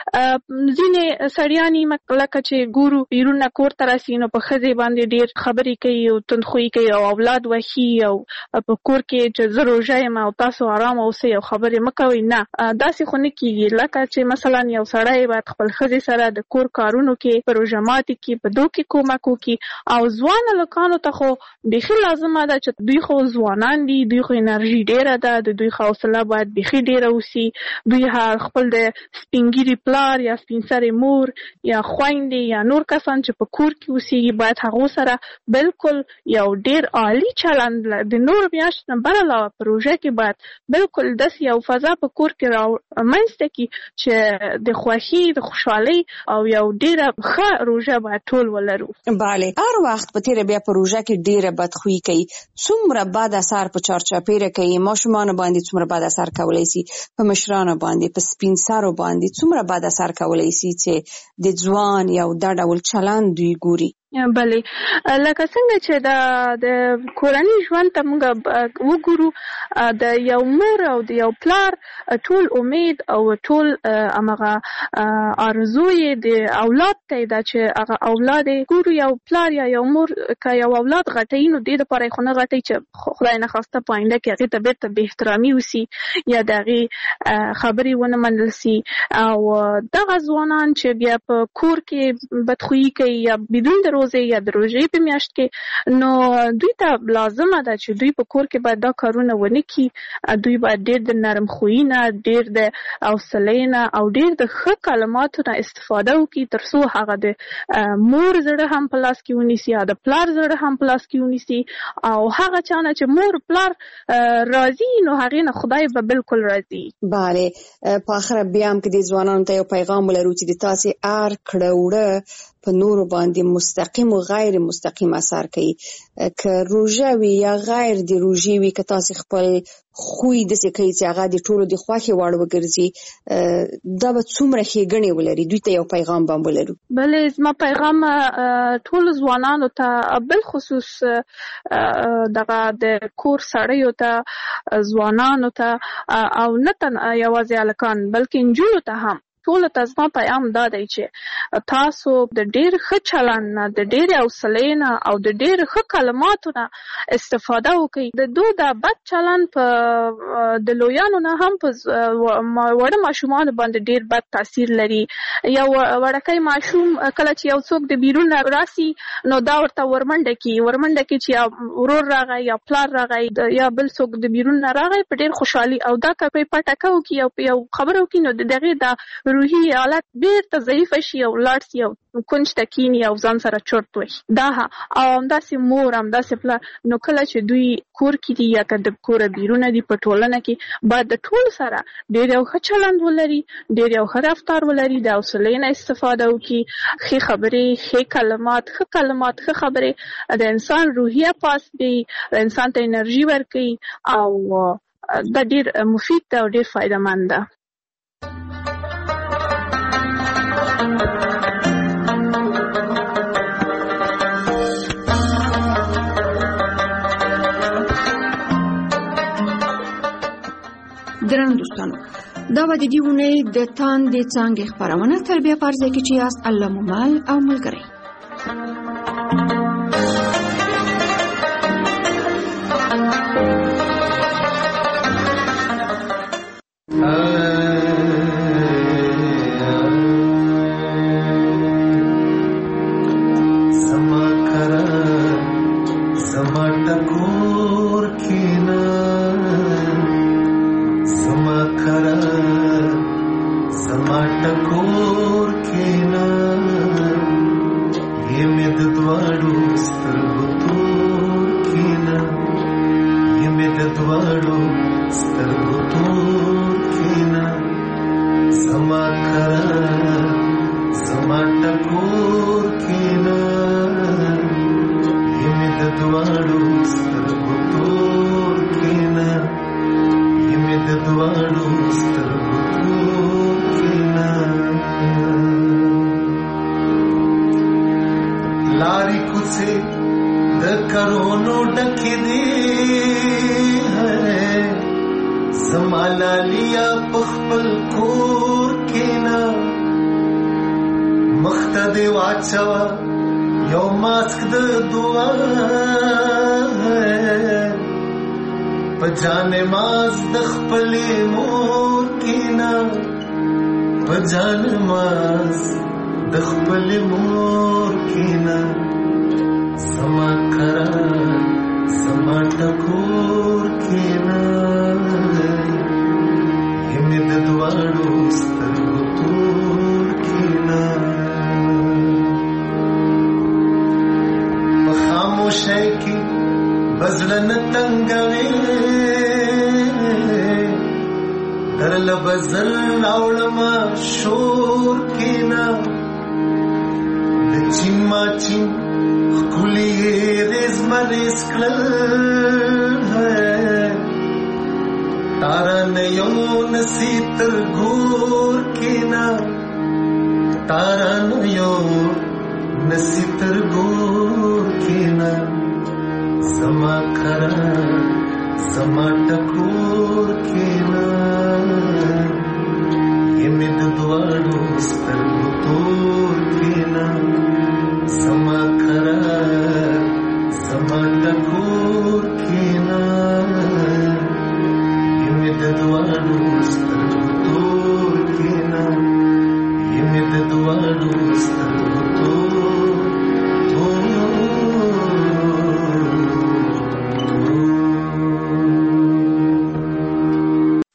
ځینې سړیانې لکه چې ګورو بیرون نه کور ته راسي نو په ښځې باندې ډېر خبرې کوي او تندخویي کوي او اولاد وښي او په کور کې چې زه روژه یم او تاسو آرام اوسئ او خبرې مه کوئ. نه، داسې خو نه کېږي. لکه چې مثلا یو سړی باید خپل ښځې سره د کور کارونو کې په روژه ماتي کې په دو کې کومک وکړي. او ځوان هلکانو ته خو بیخي لازمه ده چې دوی خو ځوانان دي، دوی خو انرژي ډېره ده، د دوی حوصله باید بیخي ډېره وسي. دوی خپل د سپین ږیري پلار یا سپین سرې مور یا خویندې یا نور کسان چې په کور کې اوسېږي باید هغو سره بالکل یو ډېر عالي چلند د نورو میاشتو نه بر علاوه په روژه کې باید بالکل داسې یو فضا په کور کې رامنځته کړي چې د خوښي د خوشحالۍ او یو ډېره ښه روژه باید ټول ولرو. بله، هر وخت په تېره بیا په روژه کې ډېره بدخویي کوي. څومره بد اثر په چارچاپېره کوي، ماشومانو باندې څومره بد اثر کولی شي، په مشرانو باندې، په سپین سرو باندې څومره بد اثر کولی شي چې د ځوان یو دا ډول چلند دوی ګوري. بله، لکه څنګه چې د د کورني ژوند ته موږ وګورو، د یو مور او د یو پلار ټول امید او ټول همغه آرزو یې د اولاد ته ده چې هغه اولاد یې ګورو. یو پلار یا یو مور که یو اولاد غټوي نو دې دپاره یې خو نه غټوي چې خدای نخواسته په آینده کې هغې ته بېرته بې احترامي وسي یا د هغې خبرې ونه منل سي. او دغه ځوانان چې بیا په کور کې بدخویي کوي یا بدون د روزه یا د روژې په میاشت کې، نو دوی ته لازمه ده چې دوی په کور کې باید دا کارونه ونه کړي. دوی باید ډېر د نرم خویي نه، ډېر د حوصلې نه او ډېر د ښه کلماتو نه استفاده وکړي تر څو هغه د مور زړه هم په لاس کې ونیسي او د پلار زړه هم په لاس کې ونیسي. او هغه چا نه چې مور پلار راضي نو هغې نه خدای به بالکل راضي. بله، په آخره بیا هم که د ځوانانو ته یو پیغام ولرو چې د تاسې هر کړه وړه په نورو باندې مستقیم او غیر مستقیم اثر کوي. که روژه وي یا غیر د روژې وي، که تاسې خپل خوی داسې کوي چې هغه د ټولو د خوښې وړ وګرځي، دا به څومره ښېګڼې ولري. دوی ته یو پیغام به هم ولرو. بلې، زما پیغام ټولو ځوانانو ته بالخصوص دغه د کور سړیو ته، ځوانانو ته او نه تنها یوازې هلکان بلکې نجونو ته هم ټولو ته زما پیغام دا دی چې تاسو د ډېر ښه چلند نه، د ډېرې حوصلې نه او د ډېر ښه کلماتو نه استفاده وکړئ. د دو دا بد چلند په د لویانو نه هم په وړه ماشومانو باندې ډېر بد تاثیر لري. یو وړکی ماشوم کله چې یو څوک د بیرون نه راسي نو دا ورته ورمنډه کړي ورمنډه کړي چې یا ورور راغی یا پلار راغی یا بل څوک د بیرون نه راغی په ډېر خوشحالي، او دا که په پټکه وکړي او په یو خبره وکړي نو د هغې دا روحي حالت بیرته ضعیفه شي او لاړ شي او کونج ته کیني او ځان سره چرت وهي. دا او همداسې مور همداسې پلار، نو کله چې دوی کور کې دي یا که د کوره بیرونه دي په ټولنه کې باید د ټولو سره ډېر یو ښه چلند ولري، ډېر یو ښه رفتار ولري، د حوصلې نه استفاده وکړي، ښې خبرې، ښې کلمات، ښه کلمات، ښه خبرې د انسان روحیه پاس دی، د انسان ته انرژي ورکوي او دا ډېر مفید ده او ډېر فایده مند ده. درنو دوستانو، دا به د دې اونۍ د تاندې څانګې خپرونه تربیه په ارزه کې چې یاست الله مو مل او ملګری. پجانه ماز د خپلې مور کینا پجانه ماز د خپلې مور کینا سما کرا سما ټکور کینا همې د دواړو سترګو تور کینا په خاموشۍ کې بزړه تنګوي درل بزل اوړما شور کینا د چیما چیم خلی رز مرز کړل ہے تارا نیو نسیتر ګور کینا تارا نیو نسیتر ګور کینا سما کرا سما ټکور کینا یمه د دواړو سترګو تور کینا سما کرا سما ټکور کینا یمه د دواړو سترګو تور کینا یمه د دواړو سترګو